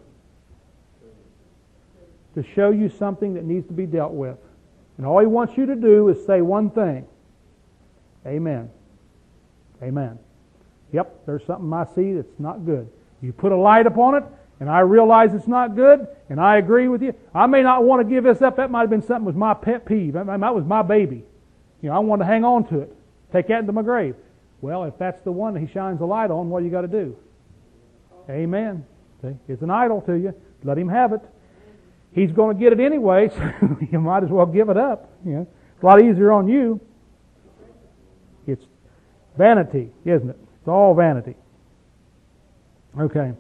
To show you something that needs to be dealt with. And all He wants you to do is say one thing. Amen. Amen. Yep, there's something I see that's not good. You put a light upon it, and I realize it's not good, and I agree with you. I may not want to give this up. That might have been something that was my pet peeve. That was my baby. I wanted to hang on to it. Take that into my grave. Well, if that's the one that He shines the light on, what do you got to do? Amen. See? It's an idol to you. Let Him have it. He's going to get it anyway, so you might as well give it up. It's a lot easier on you. It's vanity, isn't it? It's all vanity. Okay.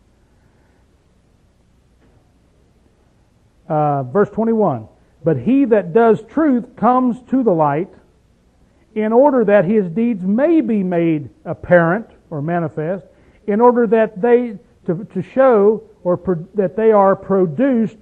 Verse 21. But he that does truth comes to the light, in order that his deeds may be made apparent or manifest, in order that they to show or that they are produced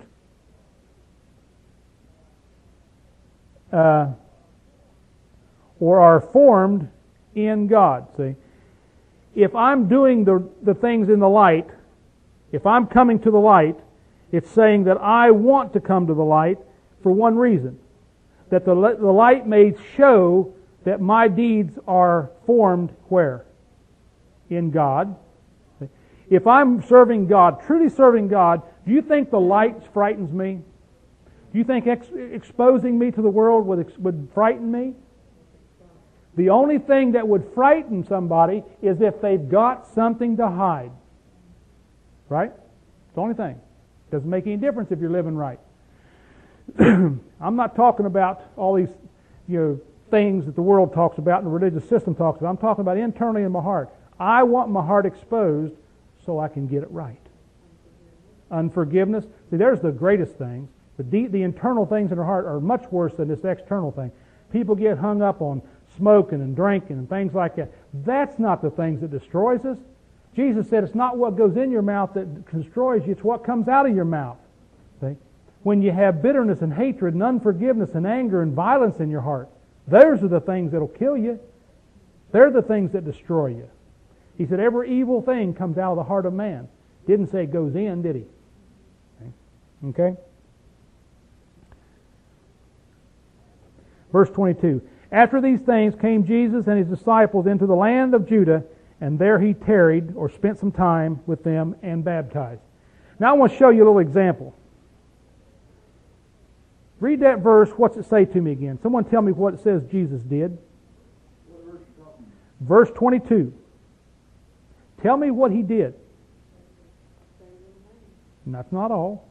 or are formed in God. See, if I'm doing the things in the light, if I'm coming to the light, it's saying that I want to come to the light for one reason, that the light may show that my deeds are formed where? In God. If I'm serving God, truly serving God, do you think the light frightens me? Do you think exposing me to the world would frighten me? The only thing that would frighten somebody is if they've got something to hide. Right? It's the only thing. Doesn't make any difference if you're living right. I'm not talking about all these things that the world talks about and the religious system talks about. I'm talking about internally in my heart. I want my heart exposed so I can get it right. Unforgiveness. See, there's the greatest things. The internal things in our heart are much worse than this external thing. People get hung up on smoking and drinking and things like that. That's not the things that destroys us. Jesus said it's not what goes in your mouth that destroys you, it's what comes out of your mouth. See? When you have bitterness and hatred and unforgiveness and anger and violence in your heart, those are the things that will kill you. They're the things that destroy you. He said every evil thing comes out of the heart of man. Didn't say it goes in, did he? Okay? Verse 22. After these things came Jesus and his disciples into the land of Judah, and there he tarried, or spent some time with them, and baptized. Now I want to show you a little example. Read that verse. What's it say to me again? Someone tell me what it says Jesus did. What verse are you talking about? Verse 22. Tell me what he did. And that's not all.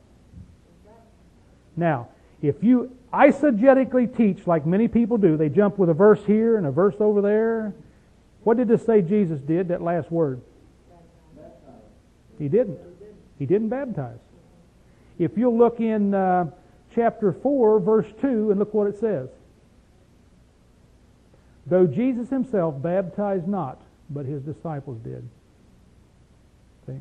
Now, if you eisegetically teach like many people do, they jump with a verse here and a verse over there. What did it say Jesus did, that last word? Baptized. He didn't. He didn't baptize. If you'll look in chapter 4, verse 2, and look what it says. Though Jesus himself baptized not, but his disciples did. See?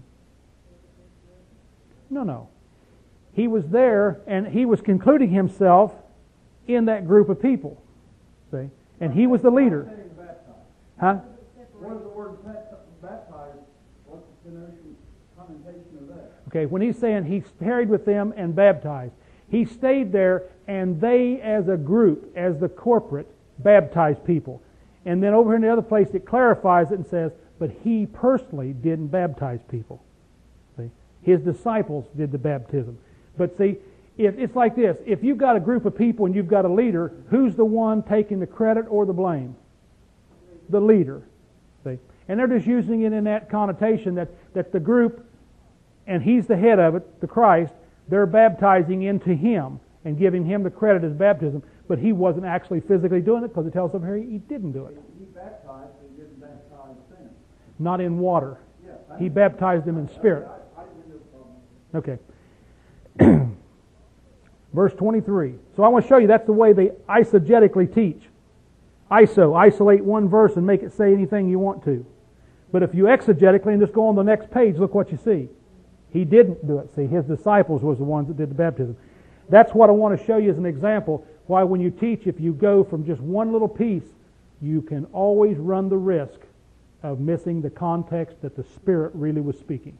No. He was there, and he was concluding himself in that group of people. See? And he was the leader. Huh? What is the word baptized? What's the connotation of that? Okay, when he's saying he tarried with them and baptized, he stayed there, and they as a group, as the corporate, baptized people. And then over in the other place it clarifies it and says, but he personally didn't baptize people. See? His disciples did the baptism. But see, it's like this. If you've got a group of people and you've got a leader, who's the one taking the credit or the blame? The leader. See? And they're just using it in that connotation that the group, and he's the head of it, the Christ, they're baptizing into him and giving him the credit as baptism, but he wasn't actually physically doing it because it tells us here he didn't do it. He baptized, but he didn't baptize sin. Not in water. Yes, He baptized them in spirit. I didn't have a problem. Okay. Verse 23. So I want to show you that's the way they eisegetically teach. Isolate one verse and make it say anything you want to. But if you exegetically and just go on the next page, look what you see. He didn't do it. See, his disciples was the ones that did the baptism. That's what I want to show you as an example why when you teach, if you go from just one little piece, you can always run the risk of missing the context that the Spirit really was speaking.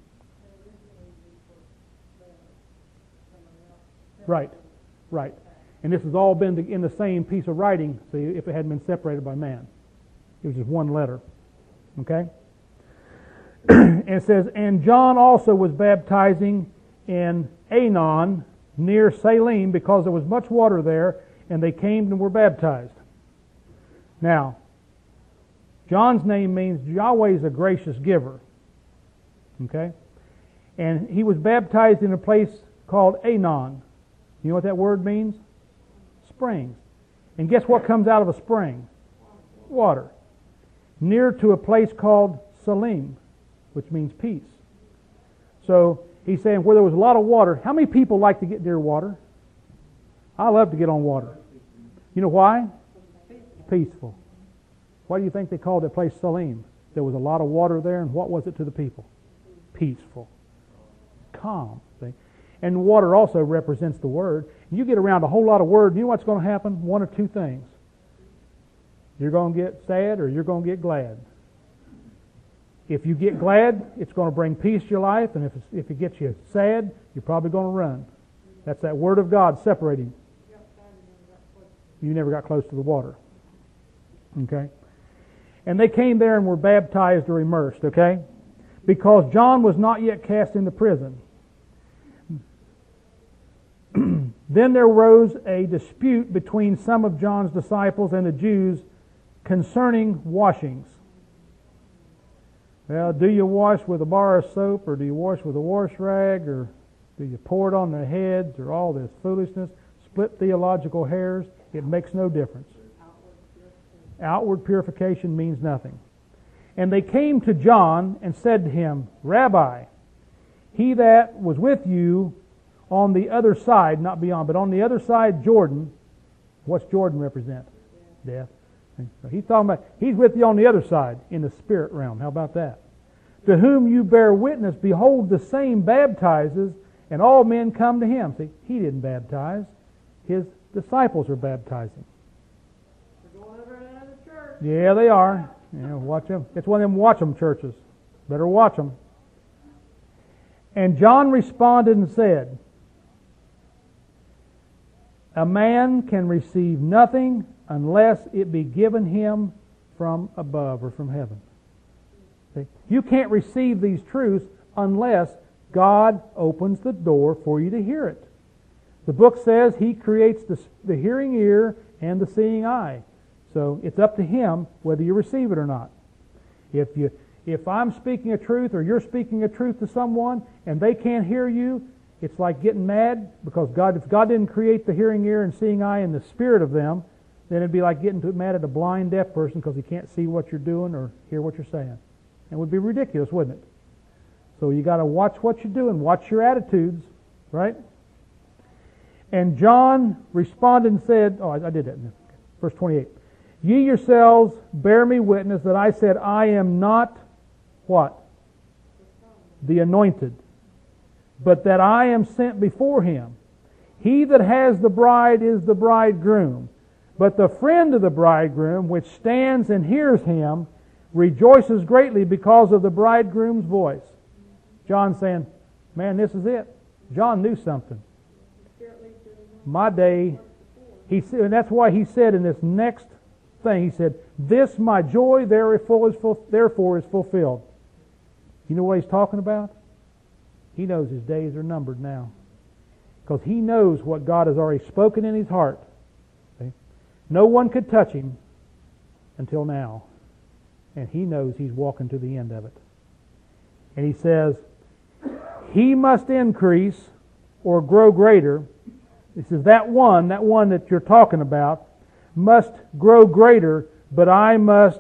Right. And this has all been in the same piece of writing, see, if it hadn't been separated by man. It was just one letter. Okay? And it says, and John also was baptizing in Aenon near Salim because there was much water there, and they came and were baptized. Now, John's name means Yahweh is a gracious giver. Okay? And he was baptized in a place called Aenon. You know what that word means? Springs. And guess what comes out of a spring? Water. Near to a place called Salim, which means peace. So he's saying where there was a lot of water. How many people like to get near water? I love to get on water. You know why? It's peaceful. Why do you think they called that place Salim? There was a lot of water there, and what was it to the people? Peaceful. Calm. See? And water also represents the Word. You get around a whole lot of Word, you know what's going to happen? One or two things. You're going to get sad or you're going to get glad. If you get glad, it's going to bring peace to your life, and if it gets you sad, you're probably going to run. That's that Word of God separating. You never got close to the water. Okay? And they came there and were baptized or immersed, okay? Because John was not yet cast into prison. Then there arose a dispute between some of John's disciples and the Jews concerning washings. Well, do you wash with a bar of soap, or do you wash with a wash rag, or do you pour it on their heads, or all this foolishness? Split theological hairs. It makes no difference. Outward purification means nothing. And they came to John and said to him, Rabbi, he that was with you on the other side, not beyond, but on the other side Jordan, what's Jordan represent? Death. So he's talking about, he's with you on the other side, in the spirit realm. How about that? To whom you bear witness, behold, the same baptizes, and all men come to him. See, he didn't baptize. His disciples are baptizing. They're going over to the church. Yeah, they are. Yeah, watch them. It's one of them watch them churches. Better watch them. And John responded and said, a man can receive nothing unless it be given him from above or from heaven. See? You can't receive these truths unless God opens the door for you to hear it. The book says He creates the hearing ear and the seeing eye. So it's up to Him whether you receive it or not. If I'm speaking a truth or you're speaking a truth to someone and they can't hear you, it's like getting mad because if God didn't create the hearing ear and seeing eye and the spirit of them, then it'd be like getting mad at a blind deaf person because he can't see what you're doing or hear what you're saying. It would be ridiculous, wouldn't it? So you got to watch what you're doing, watch your attitudes, right? And John responded and said, I did that. Verse 28. Ye yourselves bear me witness that I said, I am not what? The anointed, but that I am sent before him. He that has the bride is the bridegroom. But the friend of the bridegroom, which stands and hears him, rejoices greatly because of the bridegroom's voice. John's saying, man, this is it. John knew something. My day, and that's why he said in this next thing, he said, this my joy therefore is fulfilled. You know what he's talking about? He knows his days are numbered now. Because he knows what God has already spoken in his heart. See? No one could touch him until now. And he knows he's walking to the end of it. And he says, he must increase or grow greater. He says, that one that you're talking about must grow greater, but I must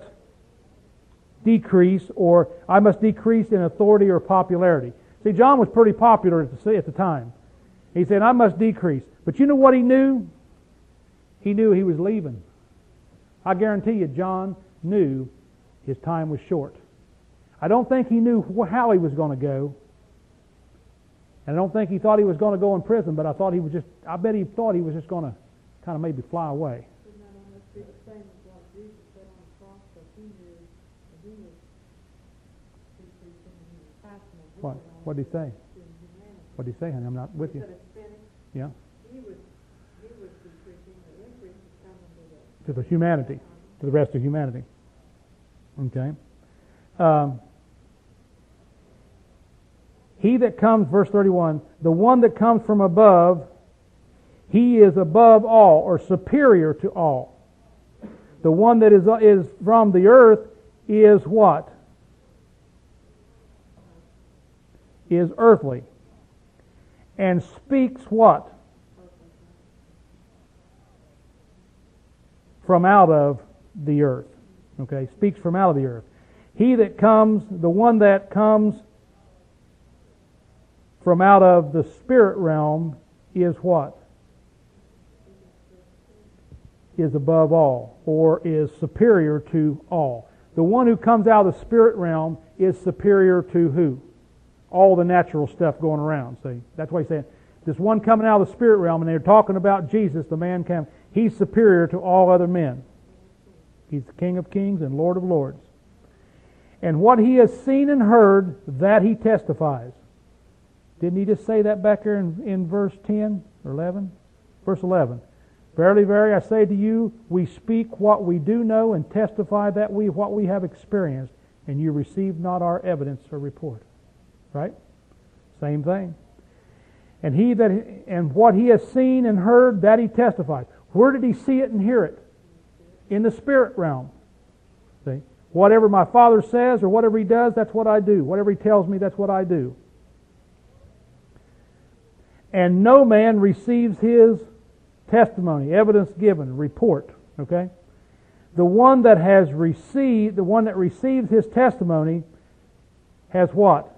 decrease, or I must decrease in authority or popularity. See, John was pretty popular at the time. He said, I must decrease. But you know what he knew? He knew he was leaving. I guarantee you, John knew his time was short. I don't think he knew how he was going to go. And I don't think he thought he was going to go in prison, but I bet he thought he was just going to kind of maybe fly away. Wouldn't that almost be the same as what Jesus said on the cross, because he knew that he was decreasing and he was passing on. What did he say? What did he say, honey? I'm not with you. He said it's finished. Yeah. He was decreasing, the increase was coming To the humanity, to the rest of humanity. Okay. He that comes, verse 31, the one that comes from above, he is above all, or superior to all. The one that is from the earth is what? Is earthly. And speaks what? From out of the earth. Okay, speaks from out of the earth. He that comes, the one that comes from out of the spirit realm is what? Is above all, or is superior to all. The one who comes out of the spirit realm is superior to who? All the natural stuff going around. See, that's why he's saying this one coming out of the spirit realm, and they're talking about Jesus, the man came. He's superior to all other men. He's the King of kings and Lord of lords. And what he has seen and heard, that he testifies. Didn't he just say that back there in verse 10 or 11? Verse 11. Verily, verily, I say to you, we speak what we do know and testify that what we have experienced, and you receive not our evidence or report. Right? Same thing. And what he has seen and heard, that he testifies. Where did he see it and hear it? In the spirit realm. See? Whatever my Father says or whatever he does, that's what I do. Whatever he tells me, that's what I do. And no man receives his testimony, evidence given, report. Okay? The one that receives his testimony has what?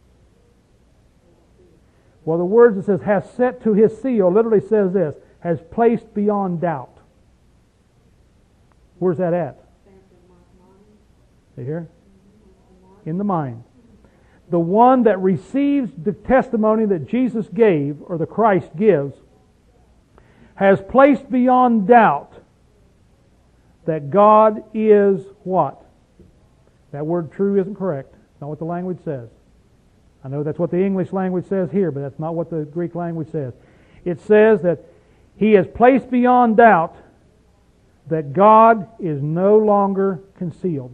Well, the words that says, has set to his seal, literally says this, has placed beyond doubt. Where's that at? Stands in my mind. See here? In the mind. The one that receives the testimony that Jesus gave, or the Christ gives, has placed beyond doubt that God is what? That word true isn't correct. It's not what the language says. I know that's what the English language says here, but that's not what the Greek language says. It says that he has placed beyond doubt that God is no longer concealed.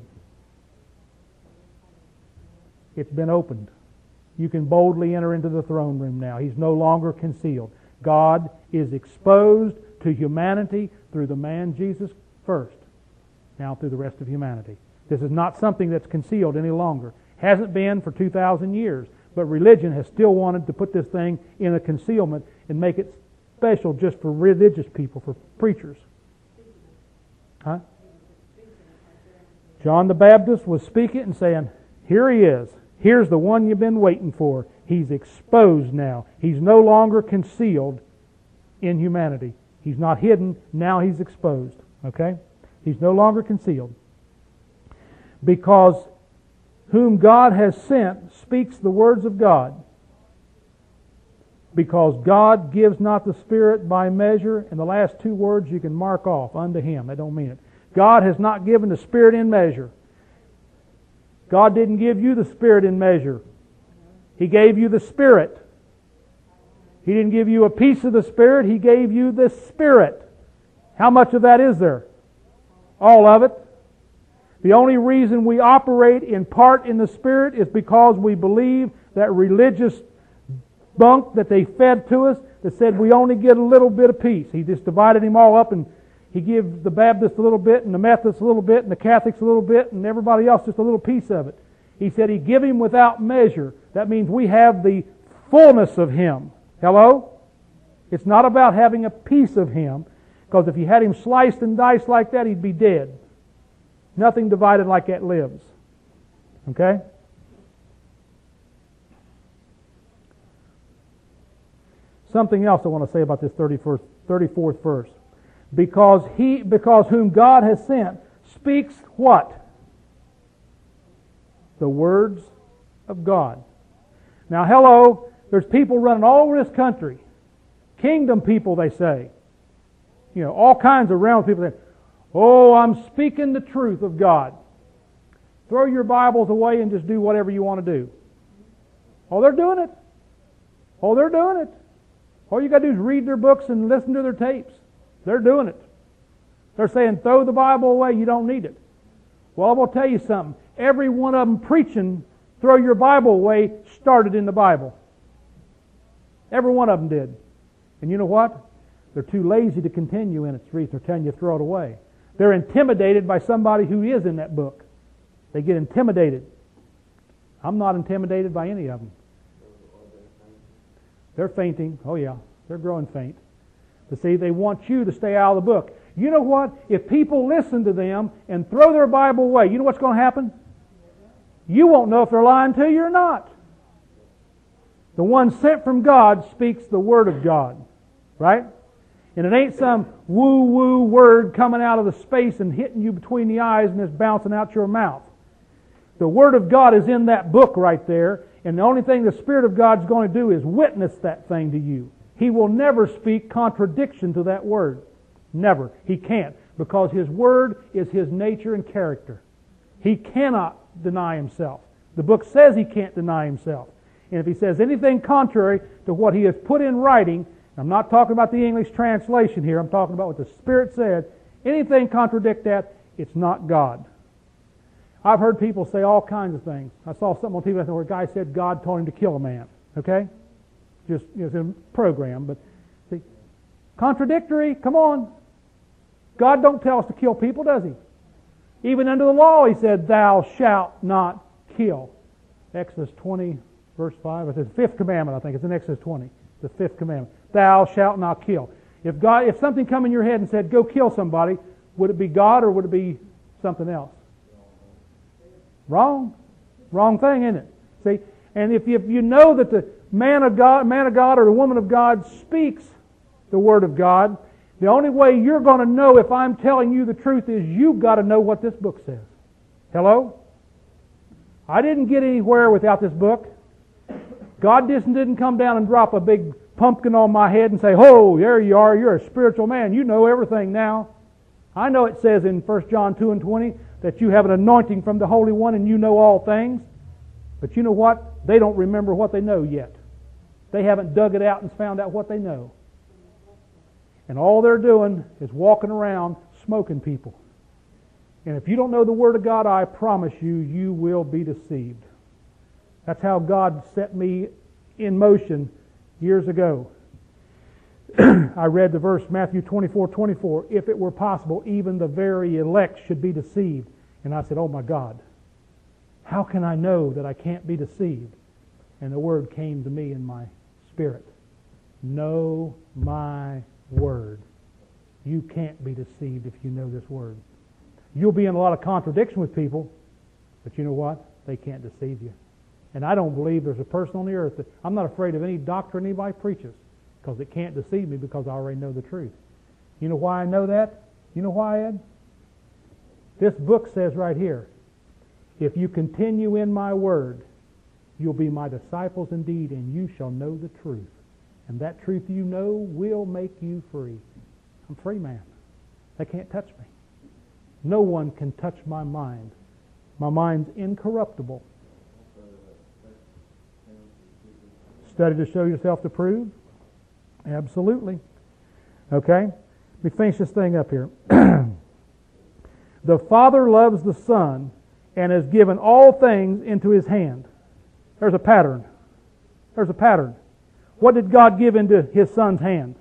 It's been opened. You can boldly enter into the throne room now. He's no longer concealed. God is exposed to humanity through the man Jesus first, now through the rest of humanity. This is not something that's concealed any longer. Hasn't been for 2,000 years. But religion has still wanted to put this thing in a concealment and make it special just for religious people, for preachers. Huh? John the Baptist was speaking and saying, here he is. Here's the one you've been waiting for. He's exposed now. He's no longer concealed in humanity. He's not hidden. Now he's exposed. Okay? He's no longer concealed. Because whom God has sent speaks the words of God. Because God gives not the Spirit by measure. And the last two words you can mark off, unto Him. They don't mean it. God has not given the Spirit in measure. God didn't give you the Spirit in measure. He gave you the Spirit. He didn't give you a piece of the Spirit. He gave you the Spirit. How much of that is there? All of it. The only reason we operate in part in the Spirit is because we believe that religious bunk that they fed to us that said we only get a little bit of peace. He just divided them all up, and He gives the Baptists a little bit, and the Methodists a little bit, and the Catholics a little bit, and everybody else just a little piece of it. He said He give Him without measure. That means we have the fullness of Him. Hello? It's not about having a piece of Him, because if you had Him sliced and diced like that, He'd be dead. Nothing divided like that lives. Okay? Something else I want to say about this 34th verse. Because whom God has sent speaks what? The words of God. Now, hello, there's people running all over this country. Kingdom people, they say. You know, all kinds of realm people say, oh, I'm speaking the truth of God. Throw your Bibles away and just do whatever you want to do. Oh, they're doing it. Oh, they're doing it. All you got to do is read their books and listen to their tapes. They're doing it. They're saying, throw the Bible away, you don't need it. Well, I'm going to tell you something. Every one of them preaching, throw your Bible away, started in the Bible. Every one of them did. And you know what? They're too lazy to continue in its reason. They're telling you to throw it away. They're intimidated by somebody who is in that book. They get intimidated. I'm not intimidated by any of them. They're fainting. Oh yeah, they're growing faint. But see, they want you to stay out of the book. You know what? If people listen to them and throw their Bible away, you know what's going to happen? You won't know if they're lying to you or not. The one sent from God speaks the Word of God. Right? And it ain't some woo-woo word coming out of the space and hitting you between the eyes and it's bouncing out your mouth. The Word of God is in that book right there, and the only thing the Spirit of God's going to do is witness that thing to you. He will never speak contradiction to that Word. Never. He can't, because His Word is His nature and character. He cannot deny Himself. The book says He can't deny Himself. And if He says anything contrary to what He has put in writing, I'm not talking about the English translation here, I'm talking about what the Spirit said, anything contradict that, it's not God. I've heard people say all kinds of things. I saw something on TV where a guy said God told him to kill a man. Okay? Just, it's a program, but see, contradictory, come on. God don't tell us to kill people, does He? Even under the law He said, thou shalt not kill. Exodus 20, verse 5. It's the fifth commandment, I think. It's in Exodus 20. The fifth commandment. Thou shalt not kill. If something come in your head and said, go kill somebody, would it be God or would it be something else? Wrong. Wrong thing, isn't it? See? And if you know that the man of God or the woman of God speaks the Word of God, The only way you're going to know if I'm telling you the truth is you've got to know what this book says. Hello? I didn't get anywhere without this book. God didn't come down and drop a big pumpkin on my head and say, "Oh, there you are, you're a spiritual man. You know everything now." I know it says in 1 John 2 and 20 that you have an anointing from the Holy One and you know all things. But you know what? They don't remember what they know yet. They haven't dug it out and found out what they know. And all they're doing is walking around smoking people. And if you don't know the Word of God, I promise you, you will be deceived. That's how God set me in motion years ago. I read the verse, Matthew 24:24, "If it were possible, even the very elect should be deceived." And I said, "Oh my God, how can I know that I can't be deceived?" And the word came to me in my spirit. Know my word. You can't be deceived if you know this word. You'll be in a lot of contradiction with people, but you know what? They can't deceive you. And I don't believe there's a person on the earth that... I'm not afraid of any doctrine anybody preaches, because it can't deceive me because I already know the truth. You know why I know that? You know why, Ed? This book says right here, "If you continue in my word, you'll be my disciples indeed, and you shall know the truth. And that truth you know will make you free." I'm a free man. They can't touch me. No one can touch my mind. My mind's incorruptible. Study to show yourself to prove? Absolutely. Okay? Let me finish this thing up here. "The Father loves the Son and has given all things into His hand." There's a pattern. There's a pattern. What did God give into His Son's hand?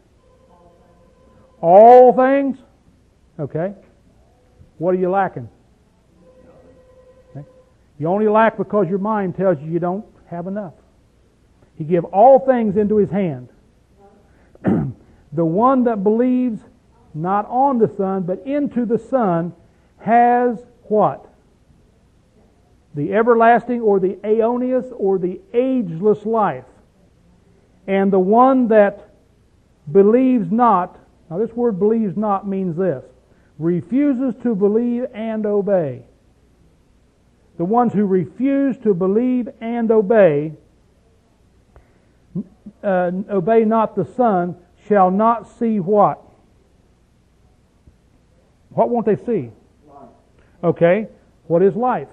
All things? Okay. What are you lacking? Okay. You only lack because your mind tells you don't have enough. He gave all things into His hand. The one that believes not on the Son, but into the Son, has what? The everlasting or the aeonius or the ageless life. And the one that believes not, now this word believes not means this, refuses to believe and obey. The ones who refuse to believe and obey not the Son, shall not see what? What won't they see? Life. Okay, what is life?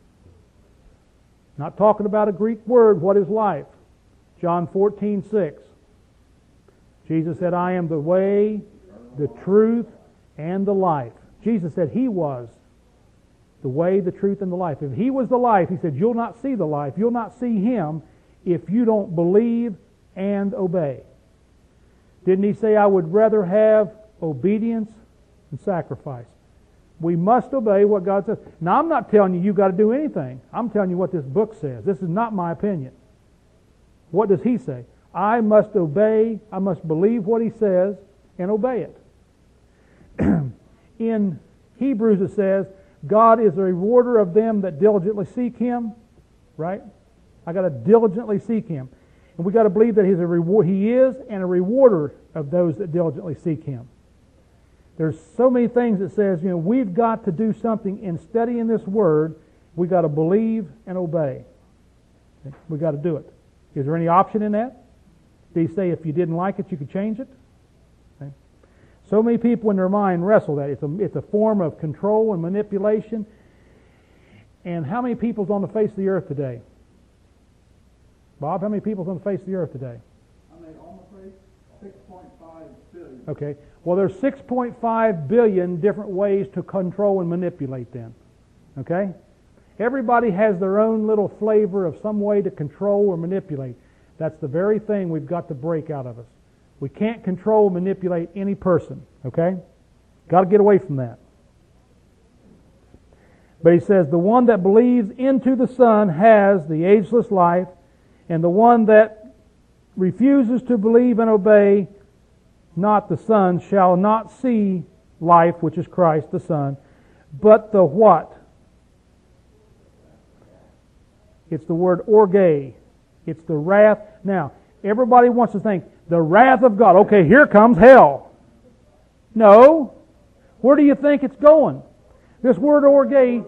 Not talking about a Greek word. What is life? John 14:6. Jesus said, "I am the way, the truth, and the life." Jesus said He was the way, the truth, and the life. If He was the life, He said, you'll not see the life. You'll not see Him if you don't believe and obey. Didn't He say, "I would rather have obedience than sacrifice"? We must obey what God says. Now, I'm not telling you you've got to do anything. I'm telling you what this book says. This is not my opinion. What does He say? I must obey, I must believe what He says and obey it. In Hebrews it says, God is a rewarder of them that diligently seek Him. Right? I got to diligently seek Him. And we got to believe that He is and a rewarder of those that diligently seek Him. There's so many things that says, we've got to do something in studying this Word. We've got to believe and obey. We've got to do it. Is there any option in that? Did He say if you didn't like it, you could change it? Okay. So many people in their mind wrestle that. It's a form of control and manipulation. And how many people's on the face of the earth today? Bob, how many people's on the face of the earth today? On the face, 6.5 billion. Okay. Well, there's 6.5 billion different ways to control and manipulate them. Okay? Everybody has their own little flavor of some way to control or manipulate. That's the very thing we've got to break out of us. We can't control and manipulate any person. Okay? Got to get away from that. But He says, the one that believes into the Son has the ageless life, and the one that refuses to believe and obey not the Son shall not see life, which is Christ the Son, but the what? It's the word orge. It's the wrath. Now, everybody wants to think, the wrath of God. Okay, here comes hell. No. Where do you think it's going? This word orge,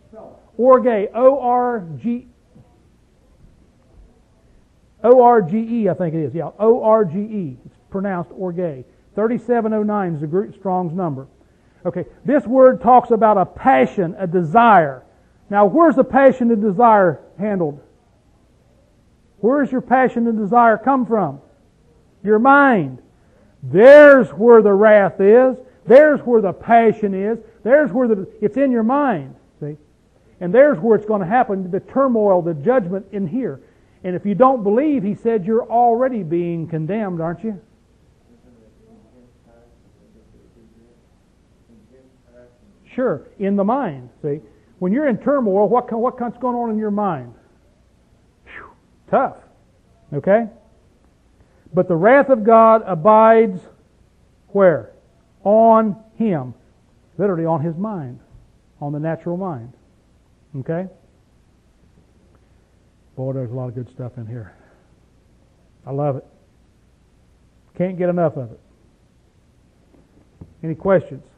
O-R-G-E, I think it is. Yeah, O-R-G-E. It's pronounced orge. 3709 is the Strong's number. Okay, this word talks about a passion, a desire. Now, where's the passion and desire handled? Where does your passion and desire come from? Your mind. There's where the wrath is. There's where the passion is. There's where it's in your mind. See? And there's where it's going to happen, the turmoil, the judgment in here. And if you don't believe, he said, you're already being condemned, aren't you? Sure, in the mind. See? When you're in turmoil, what's going on in your mind? Whew, tough. Okay? But the wrath of God abides where? On him. Literally on his mind. On the natural mind. Okay? Boy, there's a lot of good stuff in here. I love it. Can't get enough of it. Any questions?